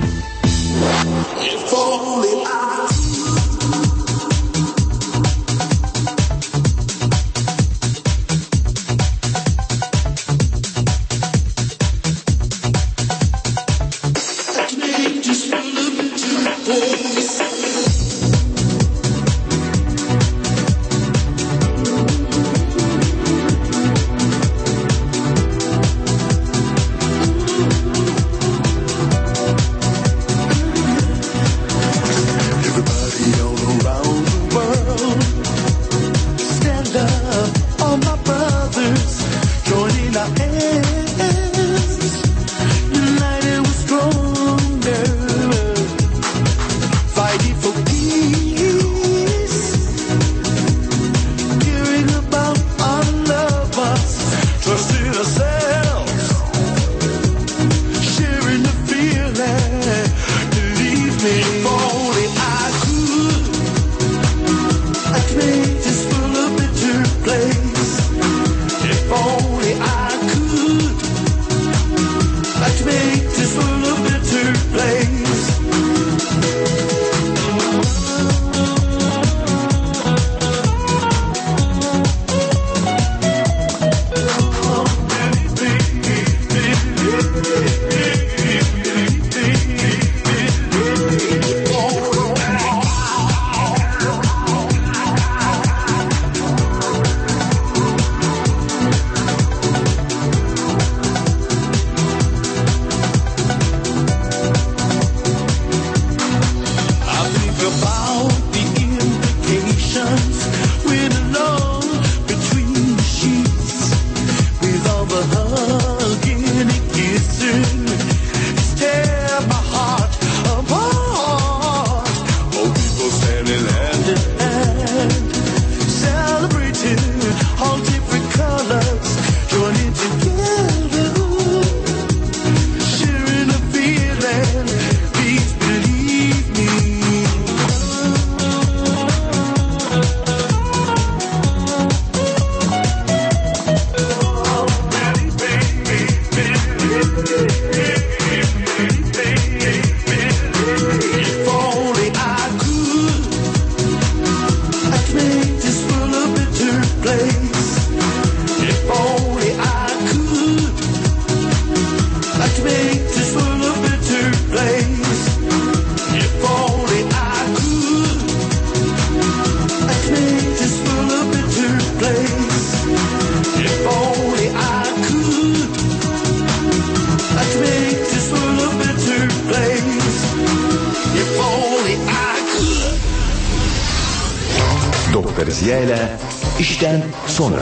Doktor Ziya ilə işdən sonra.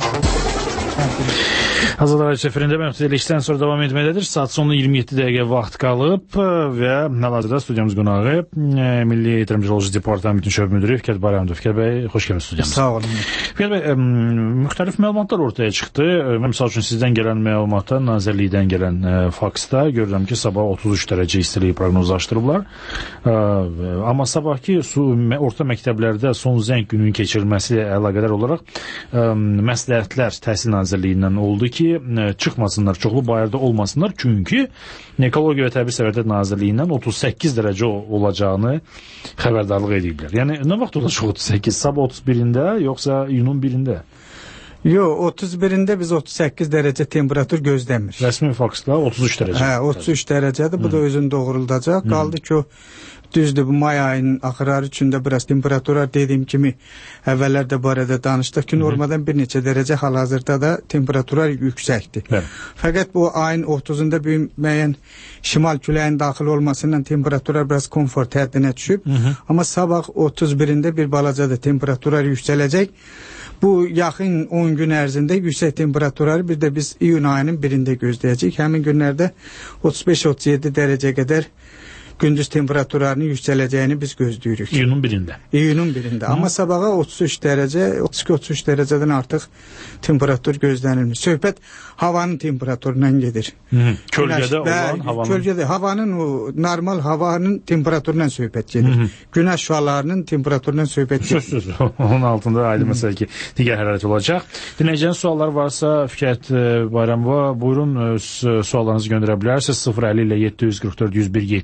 Azadlar səfərində məxsusilə işdən sonra davam etməkdədir. Saat sonu iyirmi yeddi dəqiqə vaxt qalıb və hal-hazırda studiyamız qonağı Milli Epidemioloji Departamentinin şöbə müdiri Fikret Bayramov. Fikret bəy, xoş gəlmisiniz studiyamıza. Sağ olun. Fikret bəy, müxtəlif məlumatlar ortaya çıxdı. Məsəl üçün sizdən gələn məlumatda, Nazirlikdən gələn faksda görürəm ki, sabah otuz üç dərəcə istiliyi proqnozlaşdırıblar. Amma sabahki orta məktəblərdə son zəng günün keçirilməsi ilə əlaqədar olaraq məsləhətlər Təhsil Nazirliyindən oldu ki, çıxmasınlar, çoxlu bayırda olmasınlar. Çünki Ekologiya və Təbii Sərvətlər Nazirliyindən otuz səkkiz dərəcə olacağını xəbərdarlıq ediblər. Yəni, nə vaxt olacaq otuz səkkiz? Sabah otuz birində, yoxsa iyunun birində? Yox, otuz birində biz otuz səkkiz dərəcə temperatur gözləmirik. Rəsmi faksda otuz üç dərəcə. Hə, otuz üç dərəcədir. Bu da özünü doğruldacaq. Qaldı ki, o düzdür, bu may ayının axırları üçün də biraz temperaturlar dediyim kimi əvvəllər də barədə danışdıq ki, normadan bir neçə dərəcə hal-hazırda da temperaturlar yüksəkdir. Hə. Fəqət bu ayın otuzunda bir müəyyən şimal küləyin daxil olmasından temperaturlar biraz komfort həddinə düşüb. Hı -hı. Amma sabah otuz birində bir balaca da temperaturlar yüksələcək. Bu yaxın on gün ərzində yüksək temperaturları bir də biz iyun ayının birində gözləyəcəyik. Həmin günlərdə otuz beş otuz yeddi dərəcə qədər gündüz temperaturlarının yüksələcəyini biz gözləyirik. İyunun birində. İyunun birində. Hı. Amma sabaha otuz üç dərəcə, otuz iki otuz üç dərəcədən artıq temperatur gözlənilmir. Söhbət havanın temperaturundan gedir. Hı. Kölgədə olan havanın. Kölgədə havanın o normal havanın temperaturundan söhbət gedir. Hı -hı. Günəş şüalarının temperaturundan söhbət gedir. Söz söz. Onun altında ayrı məsələ ki, digər hərarət olacaq. Dinləyicinin suallar varsa Fikret Bayramova, buyurun suallarınızı göndərə bilərsiniz sıfır əlli ilə yeddi yüz qırx dörd yüz bir yeddiyə.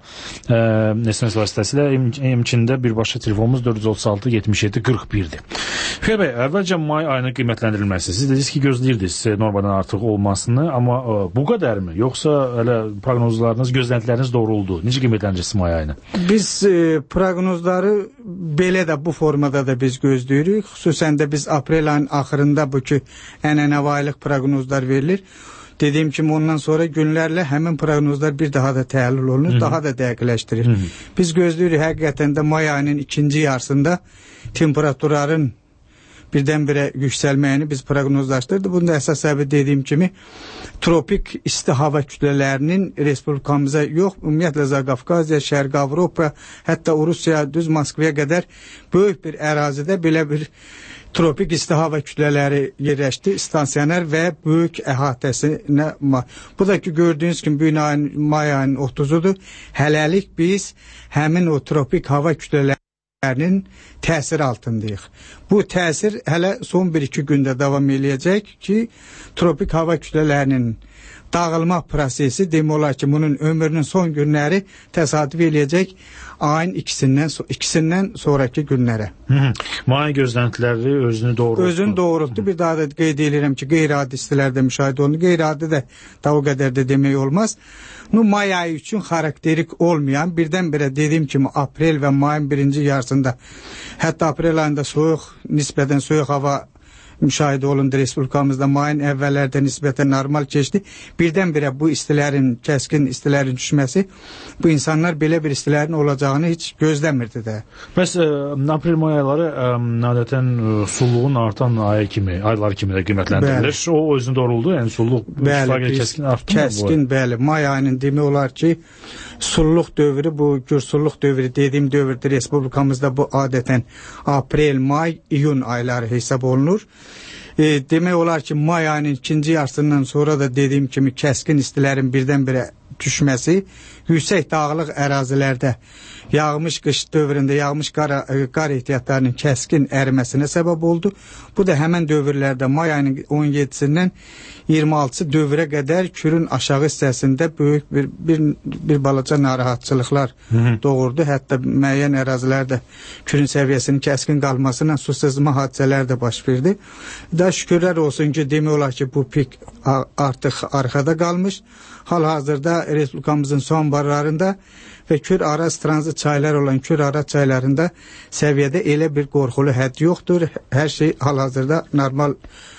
S M S vasitəsilə M-çində birbaşa telefonumuz dörd yüz otuz altı yetmiş yeddi qırx birdir. Xeyr bəy, əvvəlcə may ayının qiymətləndirilməsi. Siz dediniz ki, gözləyirdiniz normadan artıq olmasını, amma bu qədərmi? Yoxsa hələ proqnozlarınız, gözləntiləriniz doğruldu? Necə qiymətləndirirsiniz may ayını? Biz e, proqnozları belə də bu formada da biz gözləyirik. Xüsusən də biz aprel ayının axırında bu ki, ənənəvi aylıq proqnozlar verilir. Dediyim kimi ondan sonra günlərlə həmin proqnozlar bir daha da təhlil olunur, Hı-hı. daha da dəqiqləşdirir. Hı-hı. Biz gözləyirik həqiqətən də may ayının ikinci yarısında temperaturların birdən-birə yüksəlməyini biz proqnozlaşdırdıq. Bunda əsas səbəbi dediyim kimi tropik isti hava kütlələrinin respublikamıza yox, ümumiyyətlə Zaqafqaziya, Şərqi Avropa, hətta Rusiya, düz Moskvaya qədər böyük bir ərazidə belə bir tropik isti hava kütlələri yerləşdi, stansiyoner və böyük əhatəsinə. Bu da ki, gördüyünüz kimi bu ayın, may ayının ottuzudur. Hələlik biz həmin o tropik hava kütlələrinin təsir altındayıq. Bu təsir hələ son bir iki gündə davam eləyəcək ki, tropik hava kütlələrinin dağılma prosesi demək olar ki, bunun ömrünün son günləri təsadüf eləyəcək ayın ikisindən, ikisindən sonraki günlərə. May gözləntiləri özünü doğrultdu. Özünü doğrultdu. Bir daha da qeyd edirəm ki, qeyri-adi istilərdə müşahidə olundu. Qeyri-adi də daha o qədər də demək olmaz. Nu, may ayı üçün xarakterik olmayan, birdən-birə dediyim kimi aprel və mayın birinci yarısında, hətta aprel ayında soyuq, nisbətən soyuq hava müşahidə olundu respublikamızda. Mayın əvvəllərdə nisbətən normal keçdi. Birdən-birə bu istilərin, kəskin istilərin düşməsi, bu insanlar belə bir istilərin olacağını heç gözləmirdi də. Bəs ə, aprel-may ayları ə, adətən ə, sulluğun artan ayı kimi, aylar kimi də qiymətləndirilir. O özünü doğruldu, yəni sulluq bəli, kəskin artdı. Kəskin, bəli. May ayının demək olar ki, sulluq dövrü, bu gürsulluq dövrü dediyim dövrdür. Respublikamızda bu adətən aprel, may, iyun ayları hesab olunur. E, demək olar ki, may ayının ikinci yarısından sonra da dediyim kimi kəskin istilərin birdən-birə düşməsi, yüksək dağlıq ərazilərdə yağmış qış dövründə yağmış qar, qar ehtiyatlarının kəskin əriməsinə səbəb oldu. Bu da həmən dövrlərdə may ayının on yeddisindən iyirmi altısı dövrə qədər Kürün aşağı hissəsində böyük bir, bir, bir balaca narahatçılıqlar Hı-hı. doğurdu. Hətta müəyyən ərazilərdə Kürün səviyyəsinin kəskin qalmasıyla su sızma hadisələr də baş verdi. Da şükürlər olsun ki, demək olar ki, bu pik artıq arxada qalmış. Hal-hazırda respublikamızın son barlarında və Kür Araz tranzit çaylar olan Kür Araz çaylarında səviyyədə elə bir qorxulu hədd yoxdur. Hər şey hal-hazırda normal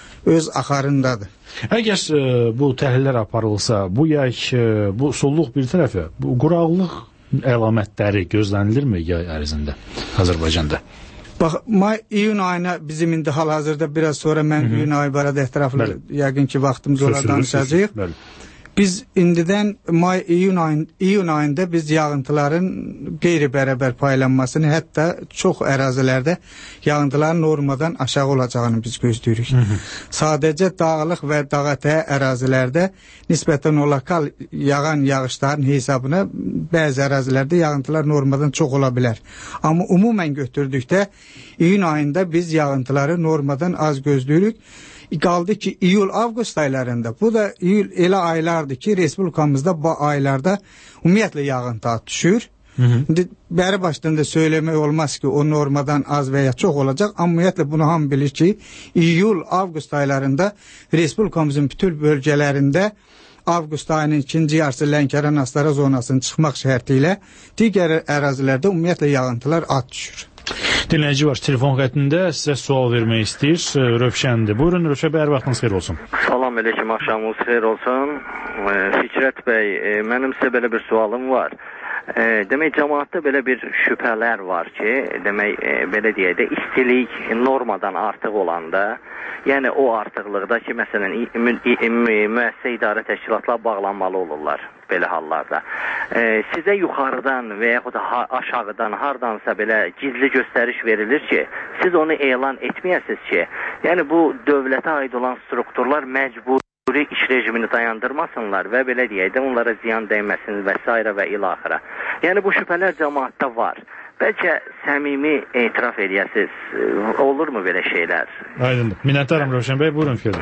öz axarındadır. Əgər e, bu təhlillər aparılsa, bu yay, e, bu sulluq bir tərəfə, bu quraqlıq əlamətləri gözlənilirmi yay ərzində Azərbaycanda? Bax, may, iyun ayına bizim indi hal-hazırda biraz sonra mən Hı-hı. iyun ayı barədə ətraflı yəqin ki, vaxtımız ola danışacağıq. Bəli. Biz indidən may, iyun, ayın, iyun ayında biz yağıntıların qeyri-bərabər paylanmasını, hətta çox ərazilərdə yağıntıların normadan aşağı olacağını biz gözləyirik. Hı -hı. Sadəcə dağlıq və dağətəyə ərazilərdə nisbətən o lokal yağan yağışların hesabına bəzi ərazilərdə yağıntılar normadan çox ola bilər. Amma ümumən götürdükdə iyun ayında biz yağıntıları normadan az gözləyirik. Qaldı ki, iyul-avqust aylarında, bu da iyul elə aylardır ki, respublikamızda bu aylarda ümumiyyətlə yağıntı düşür. Hı -hı. İndi bəri başdan da söyləmək olmaz ki, o normadan az və ya çox olacaq. Amma ümumiyyətlə bunu hamı bilir ki, iyul-avqust aylarında respublikamızın bütün bölgələrində avqust ayının ikinci yarısı Lənkəran-Astara zonasının çıxmaq şərti ilə digər ərazilərdə ümumiyyətlə yağıntılar az düşür. Dinləyici var, telefon xəttində sizə sual vermək istəyir. Rövşəndir. Buyurun, Rövşən bəy, hər vaxtınız xeyir olsun. Salam əleykum, axşamınız xeyir olsun. Fikrət bəy, mənim sizə belə bir sualım var. Demək, cəmaatda belə bir şübhələr var ki, demək, belə deyək də, istilik normadan artıq olanda, yəni o artıqlıqda ki, məsələn, müəssisə idarə təşkilatlar bağlanmalı olurlar belə hallarda. E, sizə yuxarıdan və yaxud da aşağıdan hardansa belə gizli göstəriş verilir ki, siz onu elan etməyəsiniz ki, yəni bu dövlətə aid olan strukturlar məcbur iş rejimini dayandırmasınlar və belə deyək də onlara ziyan dəyməsin və s. və ilaxıra. Yəni bu şübhələr cəmaatda var. Bəlkə səmimi etiraf edəsiz. Olurmu belə şeylər? Aydındır. Minnətdaram Rövşən bəy, buyurun fikir.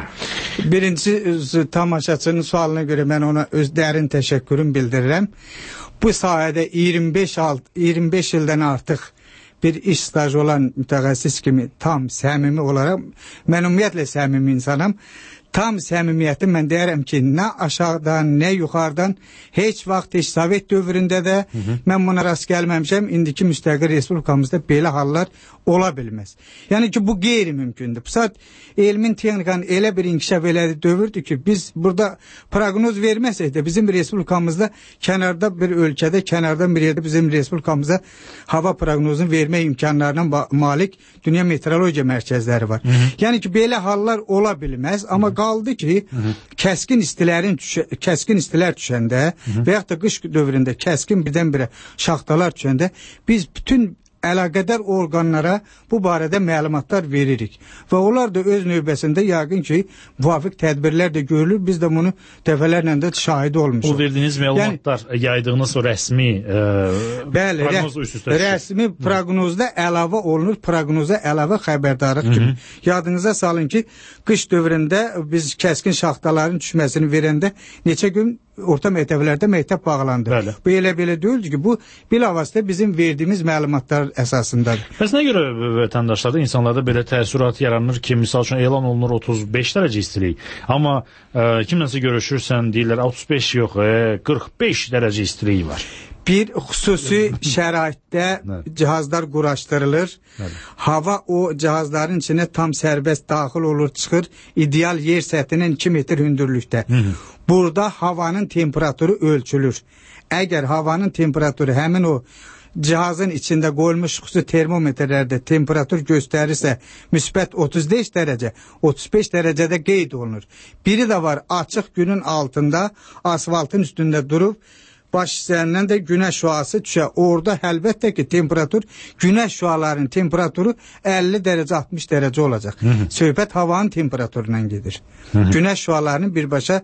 Birincisi tamaşaçının sualına görə mən ona öz dərin təşəkkürüm bildirirəm. Bu sahədə iyirmi beş, iyirmi beş ildən artıq bir iş stajı olan mütəxəssis kimi tam səmimi olaraq, mən ümumiyyətlə səmimi insanam. Tam səmimiyyəti mən deyərəm ki, nə aşağıdan, nə yuxarıdan, heç vaxt, heç Sovet dövründə də hı -hı. mən buna rast gəlməmişəm. İndiki müstəqil respublikamızda belə hallar ola bilməz. Yəni ki, bu qeyri-mümkündür. Bu saat elmin, texnikanın elə bir inkişaf elədi dövrdür ki, biz burada proqnoz verməsək də bizim respublikamızda kənarda bir ölkədə, kənardan bir yerdə bizim respublikamıza hava proqnozunu vermək imkanlarına malik Dünya Meteorologiya Mərkəzləri var. Hı -hı. Yəni ki, belə hallar ola bilməz, amma qaldı ki, hı -hı. kəskin istilərin kəskin istilər düşəndə hı -hı. və yaxud da qış dövründə kəskin birdən-birə şaxtalar düşəndə biz bütün əlaqədar orqanlara bu barədə məlumatlar veririk. Və onlar da öz növbəsində yəqin ki, müvafiq tədbirlər də görülür. Biz də bunu dəfələrlə də şahidi olmuşuq. O verdiyiniz məlumatlar, yəni, yaydığınız o rəsmi e, bəli, proqnozla üst-üstə düşür. Rəsmi proqnozda əlavə olunur, proqnoza əlavə xəbərdarlıq Hı -hı. kimi. Yadınıza salın ki, qış dövründə biz kəskin şaxtaların düşməsini verəndə neçə gün orta məktəblərdə məktəb bağlandı. Bəli. Bu elə-belə deyildi ki, bu bilavasitə bizim verdiyimiz məlumatlar əsasındadır. Bəs nə görə vətəndaşlarda, insanlarda belə təəssürat yaranır ki, misal üçün elan olunur otuz beş dərəcə istilik, amma e, kimləsə görüşürsən deyirlər otuz beş yox, e, qırx beş dərəcə istiliyi var. Bir xüsusi şəraitdə cihazlar quraşdırılır. Bəli. Hava o cihazların içinə tam sərbəst daxil olur, çıxır. İdeal yer səthindən iki metr hündürlükdə. Hı -hı. Burada havanın temperaturu ölçülür. Əgər havanın temperaturu həmin o cihazın içində qoyulmuş xüsusi termometrlərdə temperatur göstərirsə müsbət otuz beş dərəcə, otuz beş dərəcədə qeyd olunur. Biri də var, açıq günün altında, asfaltın üstündə durub, baş hissərindən də günəş şüası düşə. Orada əlbəttə ki, temperatur, günəş şüalarının temperaturu əlli dərəcə, altmış dərəcə olacaq. Hı -hı. Söhbət havanın temperaturundan gedir. Hı -hı. Günəş şüalarının birbaşa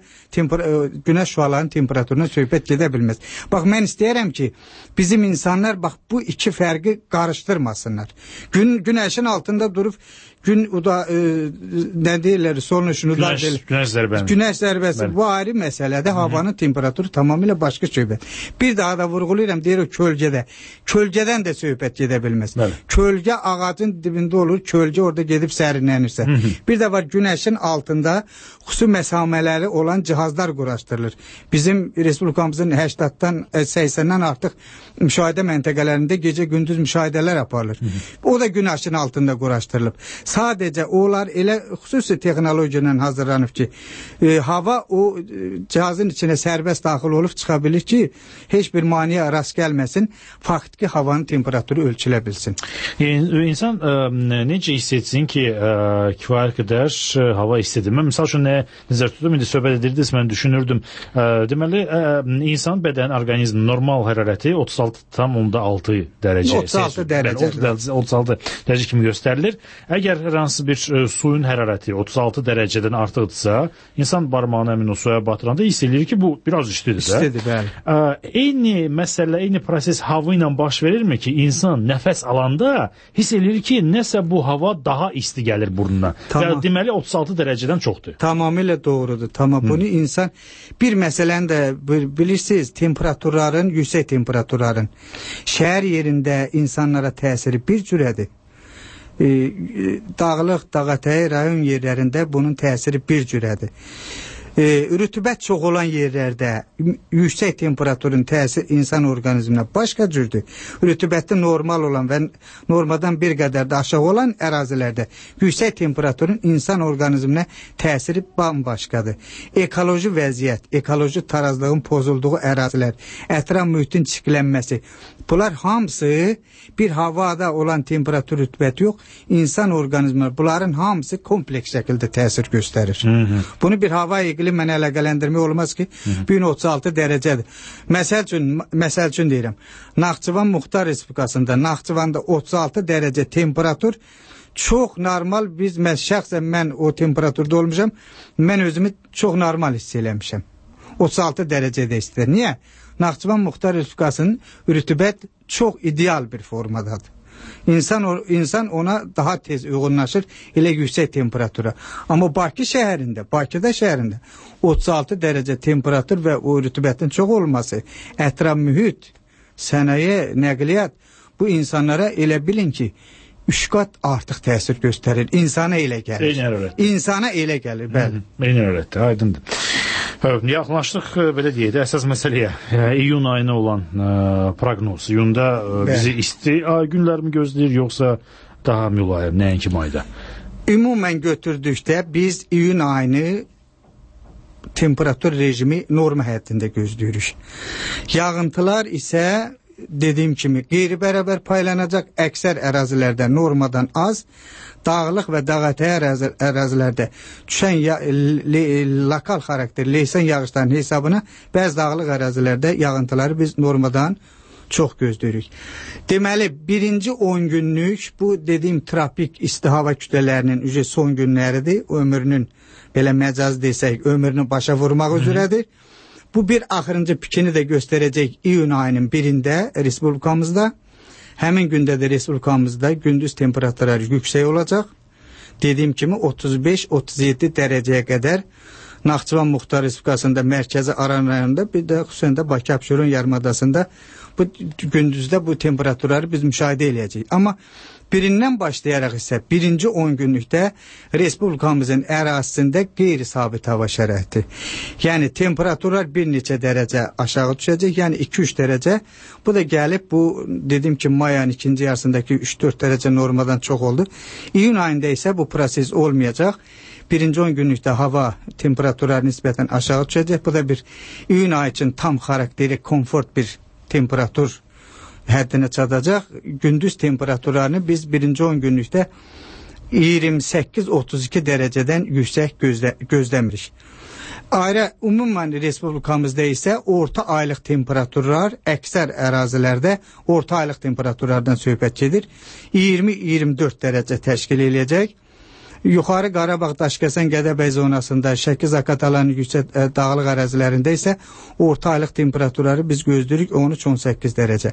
günəş şüalarının temperaturuna söhbət gedə bilməz. Bax, mən istəyərəm ki, bizim insanlar bax bu iki fərqi qarışdırmasınlar. Gün, günəşin altında durub gün uda e, nə deyirlər, solunuşunu da deyirlər. Günəş zərbəsi. Günəş zərbəsi bu ayrı məsələdə, havanın temperaturu tamamilə başqa söhbət. Bir daha da vurğulayıram, deyir kölgədə. Kölgədən də söhbət gedə bilməz. Bəli. Kölgə ağacın dibində olur, kölgə orada gedib sərinlənirsə. Hı -hı. Bir də var, günəşin altında xüsusi məsamələri olan cihazlar quraşdırılır. Bizim respublikamızın səksəndən səksəndən artıq müşahidə məntəqələrində gecə gündüz müşahidələr aparılır. Hı -hı. O da günəşin altında quraşdırılıb. Sadəcə onlar elə xüsusi texnologiya ilə hazırlanıb ki, e, hava o e, cihazın içinə sərbəst daxil olub çıxa bilir ki, heç bir maneə rast gəlməsin, faktiki havanın temperaturu ölçülə bilsin. İnsan e, necə hiss etsin ki, e, kifayət qədər e, hava istidir? Mən misal üçün nə nəzər tutum, indi söhbət edirdiniz, mən düşünürdüm. E, deməli, e, insan bədən, orqanizm normal hərarəti otuz altı tam onda altı dərəcə. otuz altı dərəcə. otuz altı dərəcə kimi göstərilir. Əgər hər hansı bir e, suyun hərarəti otuz altı dərəcədən artıqdırsa, insan barmağını əmin o suya batıranda hiss edir ki, bu biraz istidir də. İstidir, bəli. E, eyni məsələ, eyni proses hava ilə baş verirmi ki, insan nəfəs alanda hiss edir ki, nəsə bu hava daha isti gəlir burnuna. Tamam. Və deməli otuz altı dərəcədən çoxdur. Tamamilə doğrudur. Tamam. Hı. Bunu insan bir məsələni də bilirsiniz, temperaturların, yüksək temperaturların şəhər yerində insanlara təsiri bir cürədir. E, dağlıq, dağətəyi rayon yerlərində bunun təsiri bir cürədir. E, rütubət çox olan yerlərdə yüksək temperaturun təsiri insan orqanizminə başqa cürdür. Rütubətli normal olan və normadan bir qədər də aşağı olan ərazilərdə yüksək temperaturun insan orqanizminə təsiri bambaşqadır. Ekoloji vəziyyət, ekoloji tarazlığın pozulduğu ərazilər, ətraf mühitin çirklənməsi, bunlar hamısı bir havada olan temperatur rütubəti yox, insan orqanizmləri, bunların hamısı kompleks şəkildə təsir göstərir. Hı -hı. Bunu bir hava iqlim mənə əlaqələndirmək olmaz ki, bu gün otuz altı dərəcədir. Məsəl üçün, məsəl üçün deyirəm, Naxçıvan Muxtar Respublikasında, Naxçıvanda otuz altı dərəcə temperatur çox normal, biz mən, şəxsən mən o temperaturda olmuşam, mən özümü çox normal hiss eləmişəm. otuz altı dərəcədə istəyir. Niyə? Naxçıvan Muxtar Respublikasının rütubət çox ideal bir formadadır. İnsan, insan ona daha tez uyğunlaşır elə yüksək temperatura. Amma Bakı şəhərində, Bakıda şəhərində otuz altı dərəcə temperatur və o rütubətin çox olması, ətraf mühit, sənaye, nəqliyyat bu insanlara elə bilin ki, üç qat artıq təsir göstərir. İnsana elə gəlir. İnsana elə gəlir, bəli. Eyni öyrətdir, aydındır. Yaxınlaşdıq, belə deyək də, əsas məsələyə, iyun ayına olan proqnoz. İyunda bizi isti günlər mi gözləyir, yoxsa daha mülayim, nəinki mayda? Ümumən götürdükdə biz iyun ayını temperatur rejimi norma həddində gözləyirik. Yağıntılar isə dediyim kimi qeyri-bərabər paylanacaq, əksər ərazilərdə normadan az, dağlıq və dağətəyi ərazi, ərazilərdə düşən ya, le, lokal xarakter, leysan yağışların hesabına bəzi dağlıq ərazilərdə yağıntıları biz normadan çox gözləyirik. Deməli, birinci on günlük bu dediyim tropik isti hava kütlələrinin ücə son günləridir, ömrünün, belə məcaz desək, ömrünü başa vurmaq üzrədir. Bu bir axırıncı pikini də göstərəcək iyun ayının birində Respublikamızda. Həmin gündə də Respublikamızda gündüz temperaturları yüksək olacaq. Dediyim kimi otuz beş otuz yeddi dərəcəyə qədər Naxçıvan Muxtar Respublikasında mərkəzi Aran rayonunda, bir də xüsusən də Bakı Abşeron yarımadasında bu gündüzdə bu temperaturları biz müşahidə edəcəyik. Amma birindən başlayaraq isə birinci on günlükdə Respublikamızın ərazisində qeyri-sabit hava şəraiti. Yəni temperaturlar bir neçə dərəcə aşağı düşəcək, yəni iki üç dərəcə. Bu da gəlib, bu dedim ki, may ayının ikinci yarısındakı üç dörd dərəcə normadan çox oldu. İyun ayında isə bu proses olmayacaq. Birinci on günlükdə hava temperaturları nisbətən aşağı düşəcək. Bu da bir iyun ayı üçün tam xarakteri, komfort bir temperatur həddinə çatacaq. Gündüz temperaturlarını biz birinci on günlükdə iyirmi səkkiz otuz iki dərəcədən yüksək gözlə, gözləmirik. Ayrı, ümumən Respublikamızda isə orta aylıq temperaturlar əksər ərazilərdə orta aylıq temperaturlardan söhbət gedir. iyirmi iyirmi dörd dərəcə təşkil edəcək. Yuxarı Qarabağ, Daşkəsən, Gədəbəy zonasında, Şəki-Zaqatalanın yüksək ə, dağlıq ərazilərində isə orta aylıq temperaturları biz gözləyirik on üç on səkkiz dərəcə.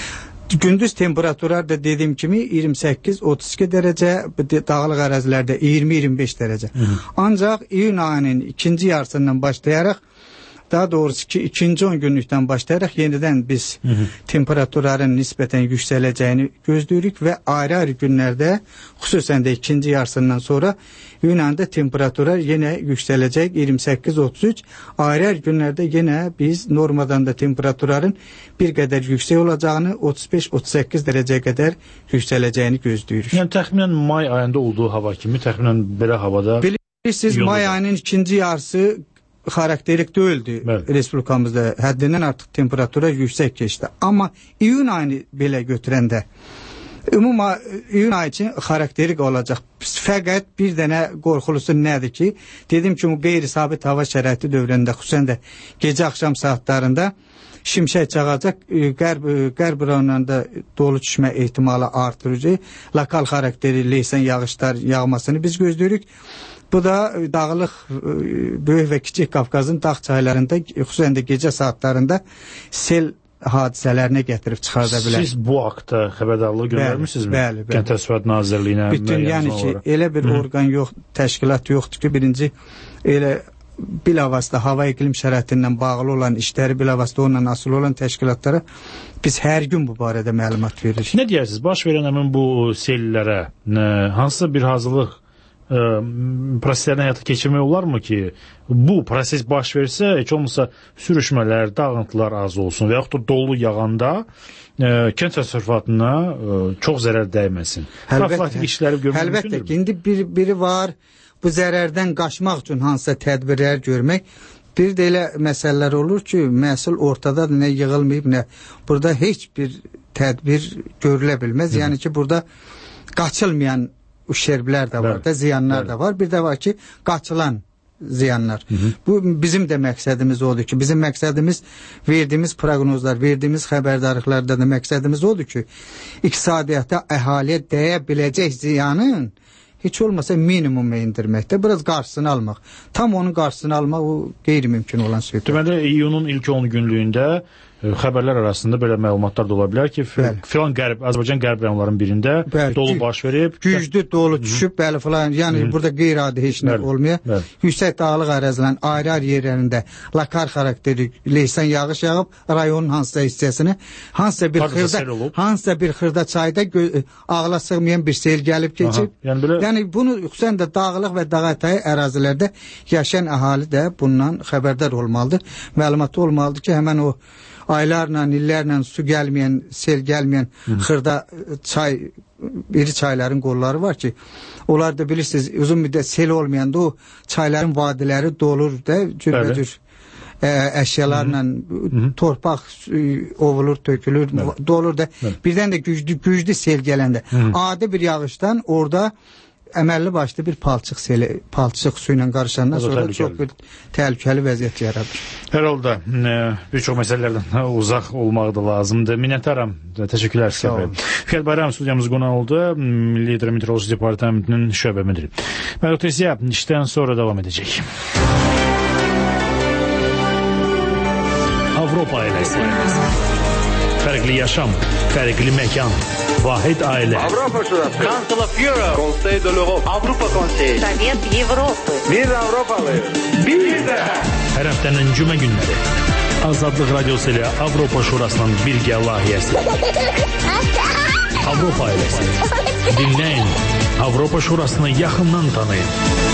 Gündüz temperaturlar da dediyim kimi iyirmi səkkiz otuz iki dərəcə, dağlıq ərazilərdə iyirmi iyirmi beş dərəcə. Hı -hı. Ancaq iyun ayının ikinci yarısından başlayaraq, daha doğrusu ki ikinci on günlükdən başlayaraq yenidən biz hı -hı. temperaturların nisbətən yüksələcəyini gözləyirik və ayrı-ayrı günlərdə, xüsusən də ikinci yarısından sonra Yunan'da temperaturlar yenə yüksələcək iyirmi səkkiz otuz üç. Ayrı-ayrı günlərdə yenə biz normadan da temperaturların bir qədər yüksək olacağını, otuz beş otuz səkkiz dərəcəyə qədər yüksələcəyini gözləyirik. Yəni təxminən may ayında olduğu hava kimi, təxminən belə havada... Bilirsiniz, may ayının ikinci yarısı xarakterik deyildi. Bəli. Respublikamızda həddindən artıq temperatura yüksək keçdi. Amma iyun ayını belə götürəndə ümumən iyun ayı üçün xarakterik olacaq. Fəqət bir dənə qorxulusu nədir ki, dedim ki, qeyri-sabit hava şəraiti dövründə, xüsusən də gecə-axşam saatlarında şimşək çağacaq, qərb, qərb rayonlarında dolu düşmə ehtimalı artırıcı, lokal xarakteri leysan yağışlar yağmasını biz gözləyirik. Bu da dağlıq, Böyük və Kiçik Qafqazın dağ çaylarında, xüsusən də gecə saatlarında sel hadisələrinə gətirib çıxarda bilər. Siz bu haqda xəbərdarlığı göndərmişsinizmi? Bəli, bəli. Kənd Təsərrüfat Nazirliyinə? Bütün, yəni ki, elə bir Hı. orqan yox, təşkilat yoxdur ki, birinci elə bilavasitə hava iqlim şəraitindən bağlı olan işləri, bilavasitə onunla asılı olan təşkilatlara biz hər gün bu barədə məlumat veririk. Nə deyərsiniz? Baş verən həmin bu sellərə hansısa bir hazırlıq Ə, proseslərini həyata keçirmək olarmı ki, bu proses baş versə, heç olmasa sürüşmələr, dağıntılar az olsun və yaxud da dolu yağanda ə, kənd təsərrüfatına ə, çox zərər dəyməsin. Profilaktik işləri görmək mümkündür. Əlbəttə ki, indi bir, biri var, bu zərərdən qaçmaq üçün hansısa tədbirlər görmək. Bir də elə məsələlər olur ki, məhsul ortada nə yığılmayıb, nə burada heç bir tədbir görülə bilməz. Hı. Yəni ki, burada qaçılmayan uşerblər də var da, ziyanlar Bəli. da var. Bir də var ki, qaçılan ziyanlar. Hı -hı. Bu bizim də məqsədimiz odur ki, bizim məqsədimiz verdiyimiz proqnozlar, verdiyimiz xəbərdarlıqlarda da məqsədimiz odur ki, iqtisadiyyata, əhaliyə dəyə biləcək ziyanın heç olmasa minimuma indirməkdə, biraz qarşısını almaq. Tam onun qarşısını almaq o qeyri-mümkün olan söhbət. Deməli, iyunun ilk on günlüyündə xəbərlər arasında belə məlumatlar da ola bilər ki, filan qərb, Azərbaycan qərb rayonlarının birində bəli, dolu baş verib. Güclü dolu düşüb, bəli filan, yəni Hı. burada qeyri-adi heç nə olmuyor. Bəli. Yüksək dağlıq ərazilərin ayrı-ayrı yerlərində lokal xarakterli leysan yağış yağıb, rayonun hansısa hissəsini, hansısa bir xırda, hansısa bir xırda çayda ağla sığmayan bir sel gəlib keçib. Aha, yəni, belə... yəni bunu xüsusən də dağlıq və dağətəyi ərazilərdə yaşayan əhali də bundan xəbərdar olmalıdır. Məlumatı olmalıdır ki, həmən o aylarla, illərlə su gəlməyən, sel gəlməyən Hı. xırda çay, iri çayların qolları var ki, onlar da bilirsiniz, uzun müddət sel olmayanda o çayların vadiləri dolur da, cürbəcür ə, əşyalarla, Hı -hı. torpaq ovulur, tökülür, Bəli. dolur da. Bəli. Birdən də güclü, güclü sel gələndə, Hı -hı. adi bir yağışdan orada əməlli başlı bir palçıq seli, palçıq su ilə qarışandan sonra çox bir təhlükəli vəziyyət yaradır. Hər halda bir çox məsələlərdən uzaq olmaq da lazımdır. Minnətdaram. Təşəkkürlər sizə. Fikret Bayram studiyamız qonaq oldu. Milli Hidrometeoroloji Departamentinin şöbə müdiri. Məlumat Tezya işdən sonra davam edəcək. Avropa ailəsi. Fərqli yaşam, fərqli məkan. Vahid aile. Avropa Şurası. Council of Europe. Conseil de l'Europe. Avrupa Konseyi. Sovyet Avropa. Biz Avropalıyız. Biz de. Hər həftənin cümə günləri. Azadlıq Radyosu ilə Avropa Şurasının birgə layihəsi. Avropa ailəsi. Dinləyin. Avropa Şurasını yaxından tanıyın.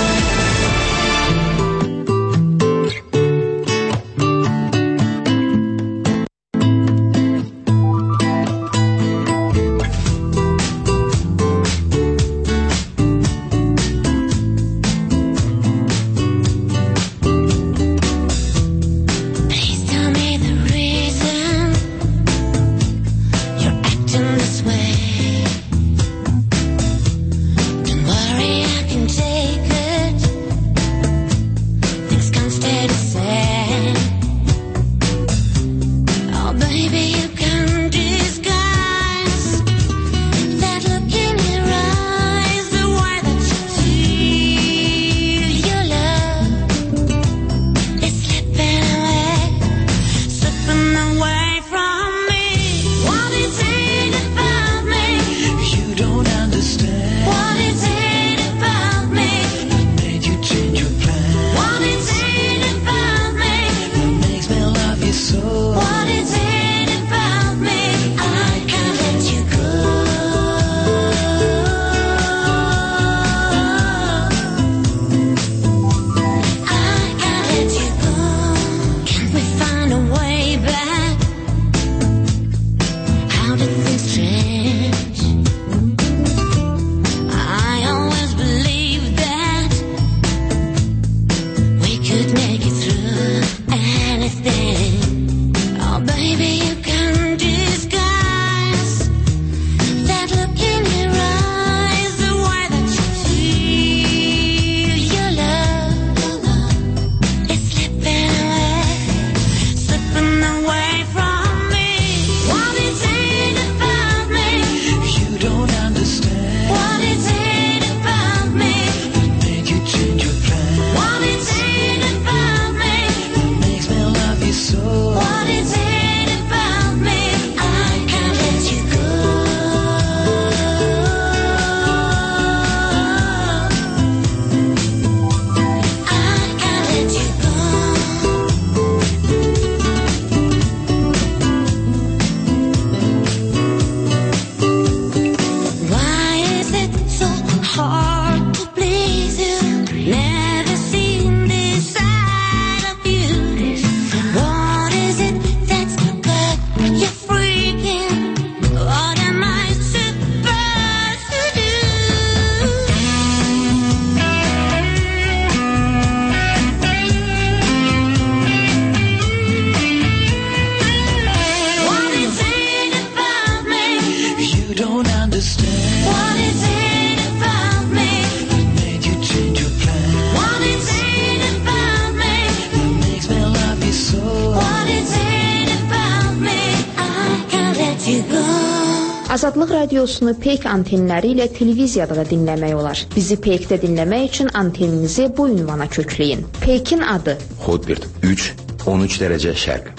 Azadlıq Radiosunu Peyk antenləri ilə televiziyada da dinləmək olar. Bizi Peykdə dinləmək üçün anteninizi bu ünvana kökləyin. Peykin adı: Hotbird üç on üç dərəcə şərq.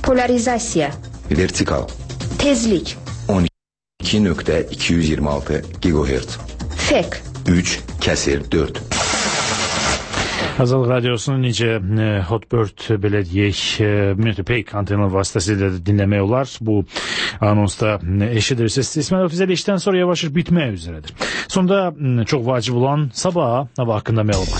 Polarizasiya. Vertikal. Tezlik. on iki nöqtə iki yüz iyirmi altı gigahertz. Fek. üç kəsir dörd. Azad Radyosu'nun necə e, Hotbird belə deyək, e, Multipake antenna vasitəsilə dinləmək olar. Bu anonsda e, eşidirsiniz. İsmail Ofizəli işdən sonra yavaş-yavaş bitmək üzrədir. Sonda e, çox vacib olan sabah hava haqqında məlumat.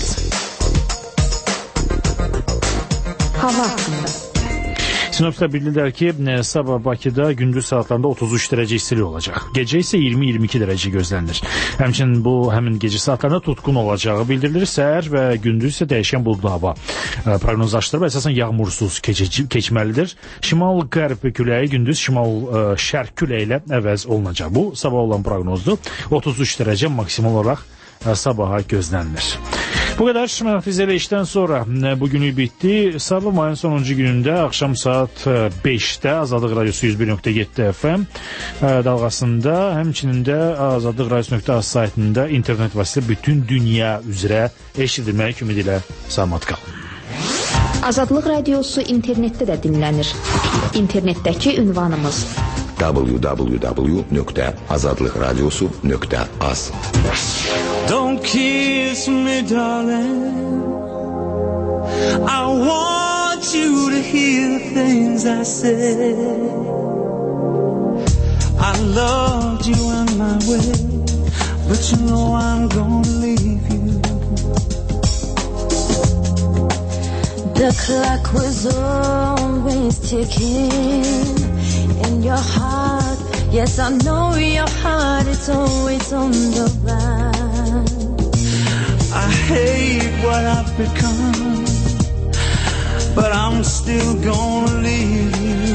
Hava haqqında. Sinoptiklər bildirlər ki, sabah Bakıda gündüz saatlarında otuz üç dərəcə istilik olacaq. Gecə isə iyirmi iyirmi iki dərəcə gözlənilir. Həmçinin bu həmin gecə saatlarında tutqun olacağı bildirilir. Səhər və gündüz isə dəyişən buludlu hava proqnozlaşdırılıb. Əsasən yağmursuz keçici, keçməlidir. Şimal-qərb küləyi gündüz şimal-şərq küləyi ilə əvəz olunacaq. Bu sabah olan proqnozdur. otuz üç dərəcə maksimal olaraq sabaha gözlənilir. Bu qədər Məfizəli işdən sonra bugünü bitdi. Sabah mayın sonuncu günündə axşam saat beşdə Azadlıq Radiosu yüz bir nöqtə yeddi F M dalğasında, həmçinin də azadlıq radiosu nöqtə az saytında internet vasitəsilə bütün dünya üzrə eşidilmək ümidi ilə salamat qalın. Azadlıq Radiosu internetdə də dinlənir. İnternetdəki ünvanımız w w w nöqtə azadlıq radiosu nöqtə az. Don't kiss me, darling. I want you to hear the things I said. I loved you in my way, but you know I'm gonna leave you. The clock was always ticking in your heart. Yes, I know your heart is always on the run. I hate what I've become, but I'm still gonna leave you.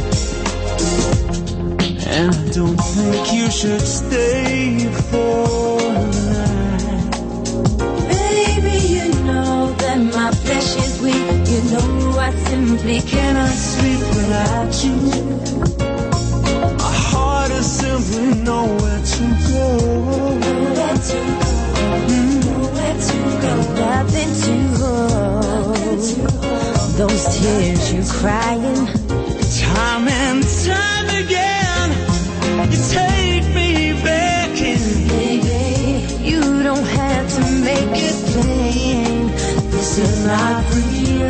And I don't think you should stay for the night. Baby, you know that my flesh is weak. You know I simply cannot sleep without you. My heart is simply nowhere to go. Nowhere to go. Mm. Nowhere to go. Nothing to hold. Those tears you crying, time and time again. You take me back in. Baby, you don't have to make it plain. This is not real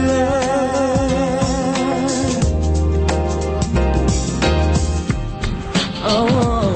love. Oh,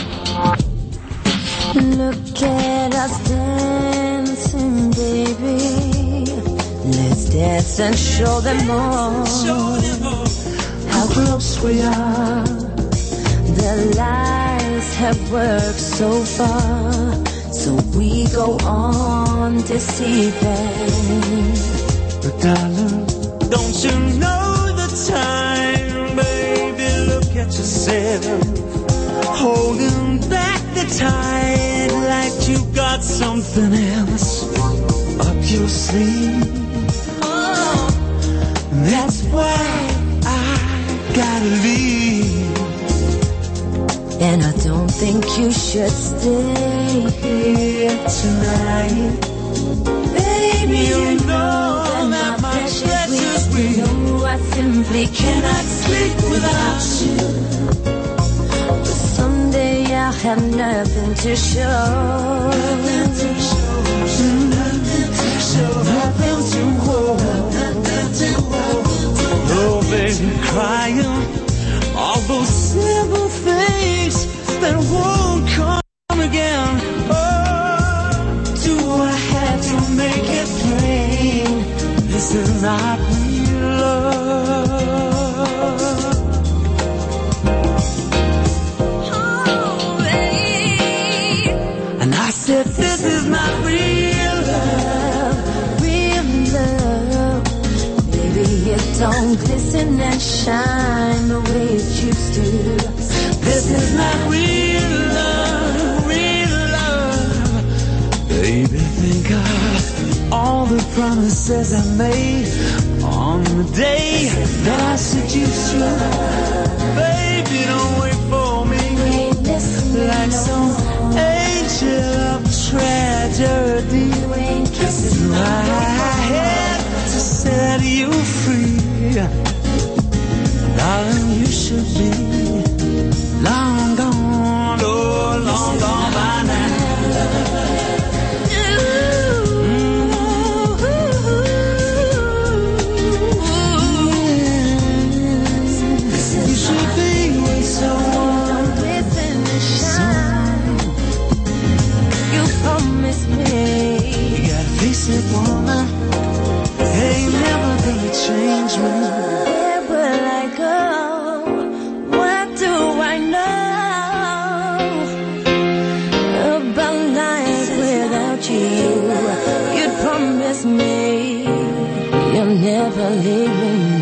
look at us dancing, baby. Let's dance and show them all how close we are. Their lies have worked so far, so we go on deceiving. But darling, don't you know the time, baby? Look at yourself, holding back the tide like you got something else up your sleeve. Oh, that's why I gotta leave. And I don't think you should stay here tonight. Baby, you know that my flesh is weak. You know I simply cannot sleep without you. But someday I'll have nothing to show. Nothing to show. Nothing to show. Nothing to hold. Nothing to hold. Oh, baby, crying all those simple things that won't come again. Oh, do I have to make it plain? This is not real love. Oh, babe. And I said this is not real love, real love. Baby, it don't glisten and shine the way it used to. This is not real love, real love. Baby, think of all the promises I made on the day that I seduced you. Baby, don't wait for me like some angel of tragedy. This is my head to set you free. I know about life without you. You'd promise me you'll never leave me.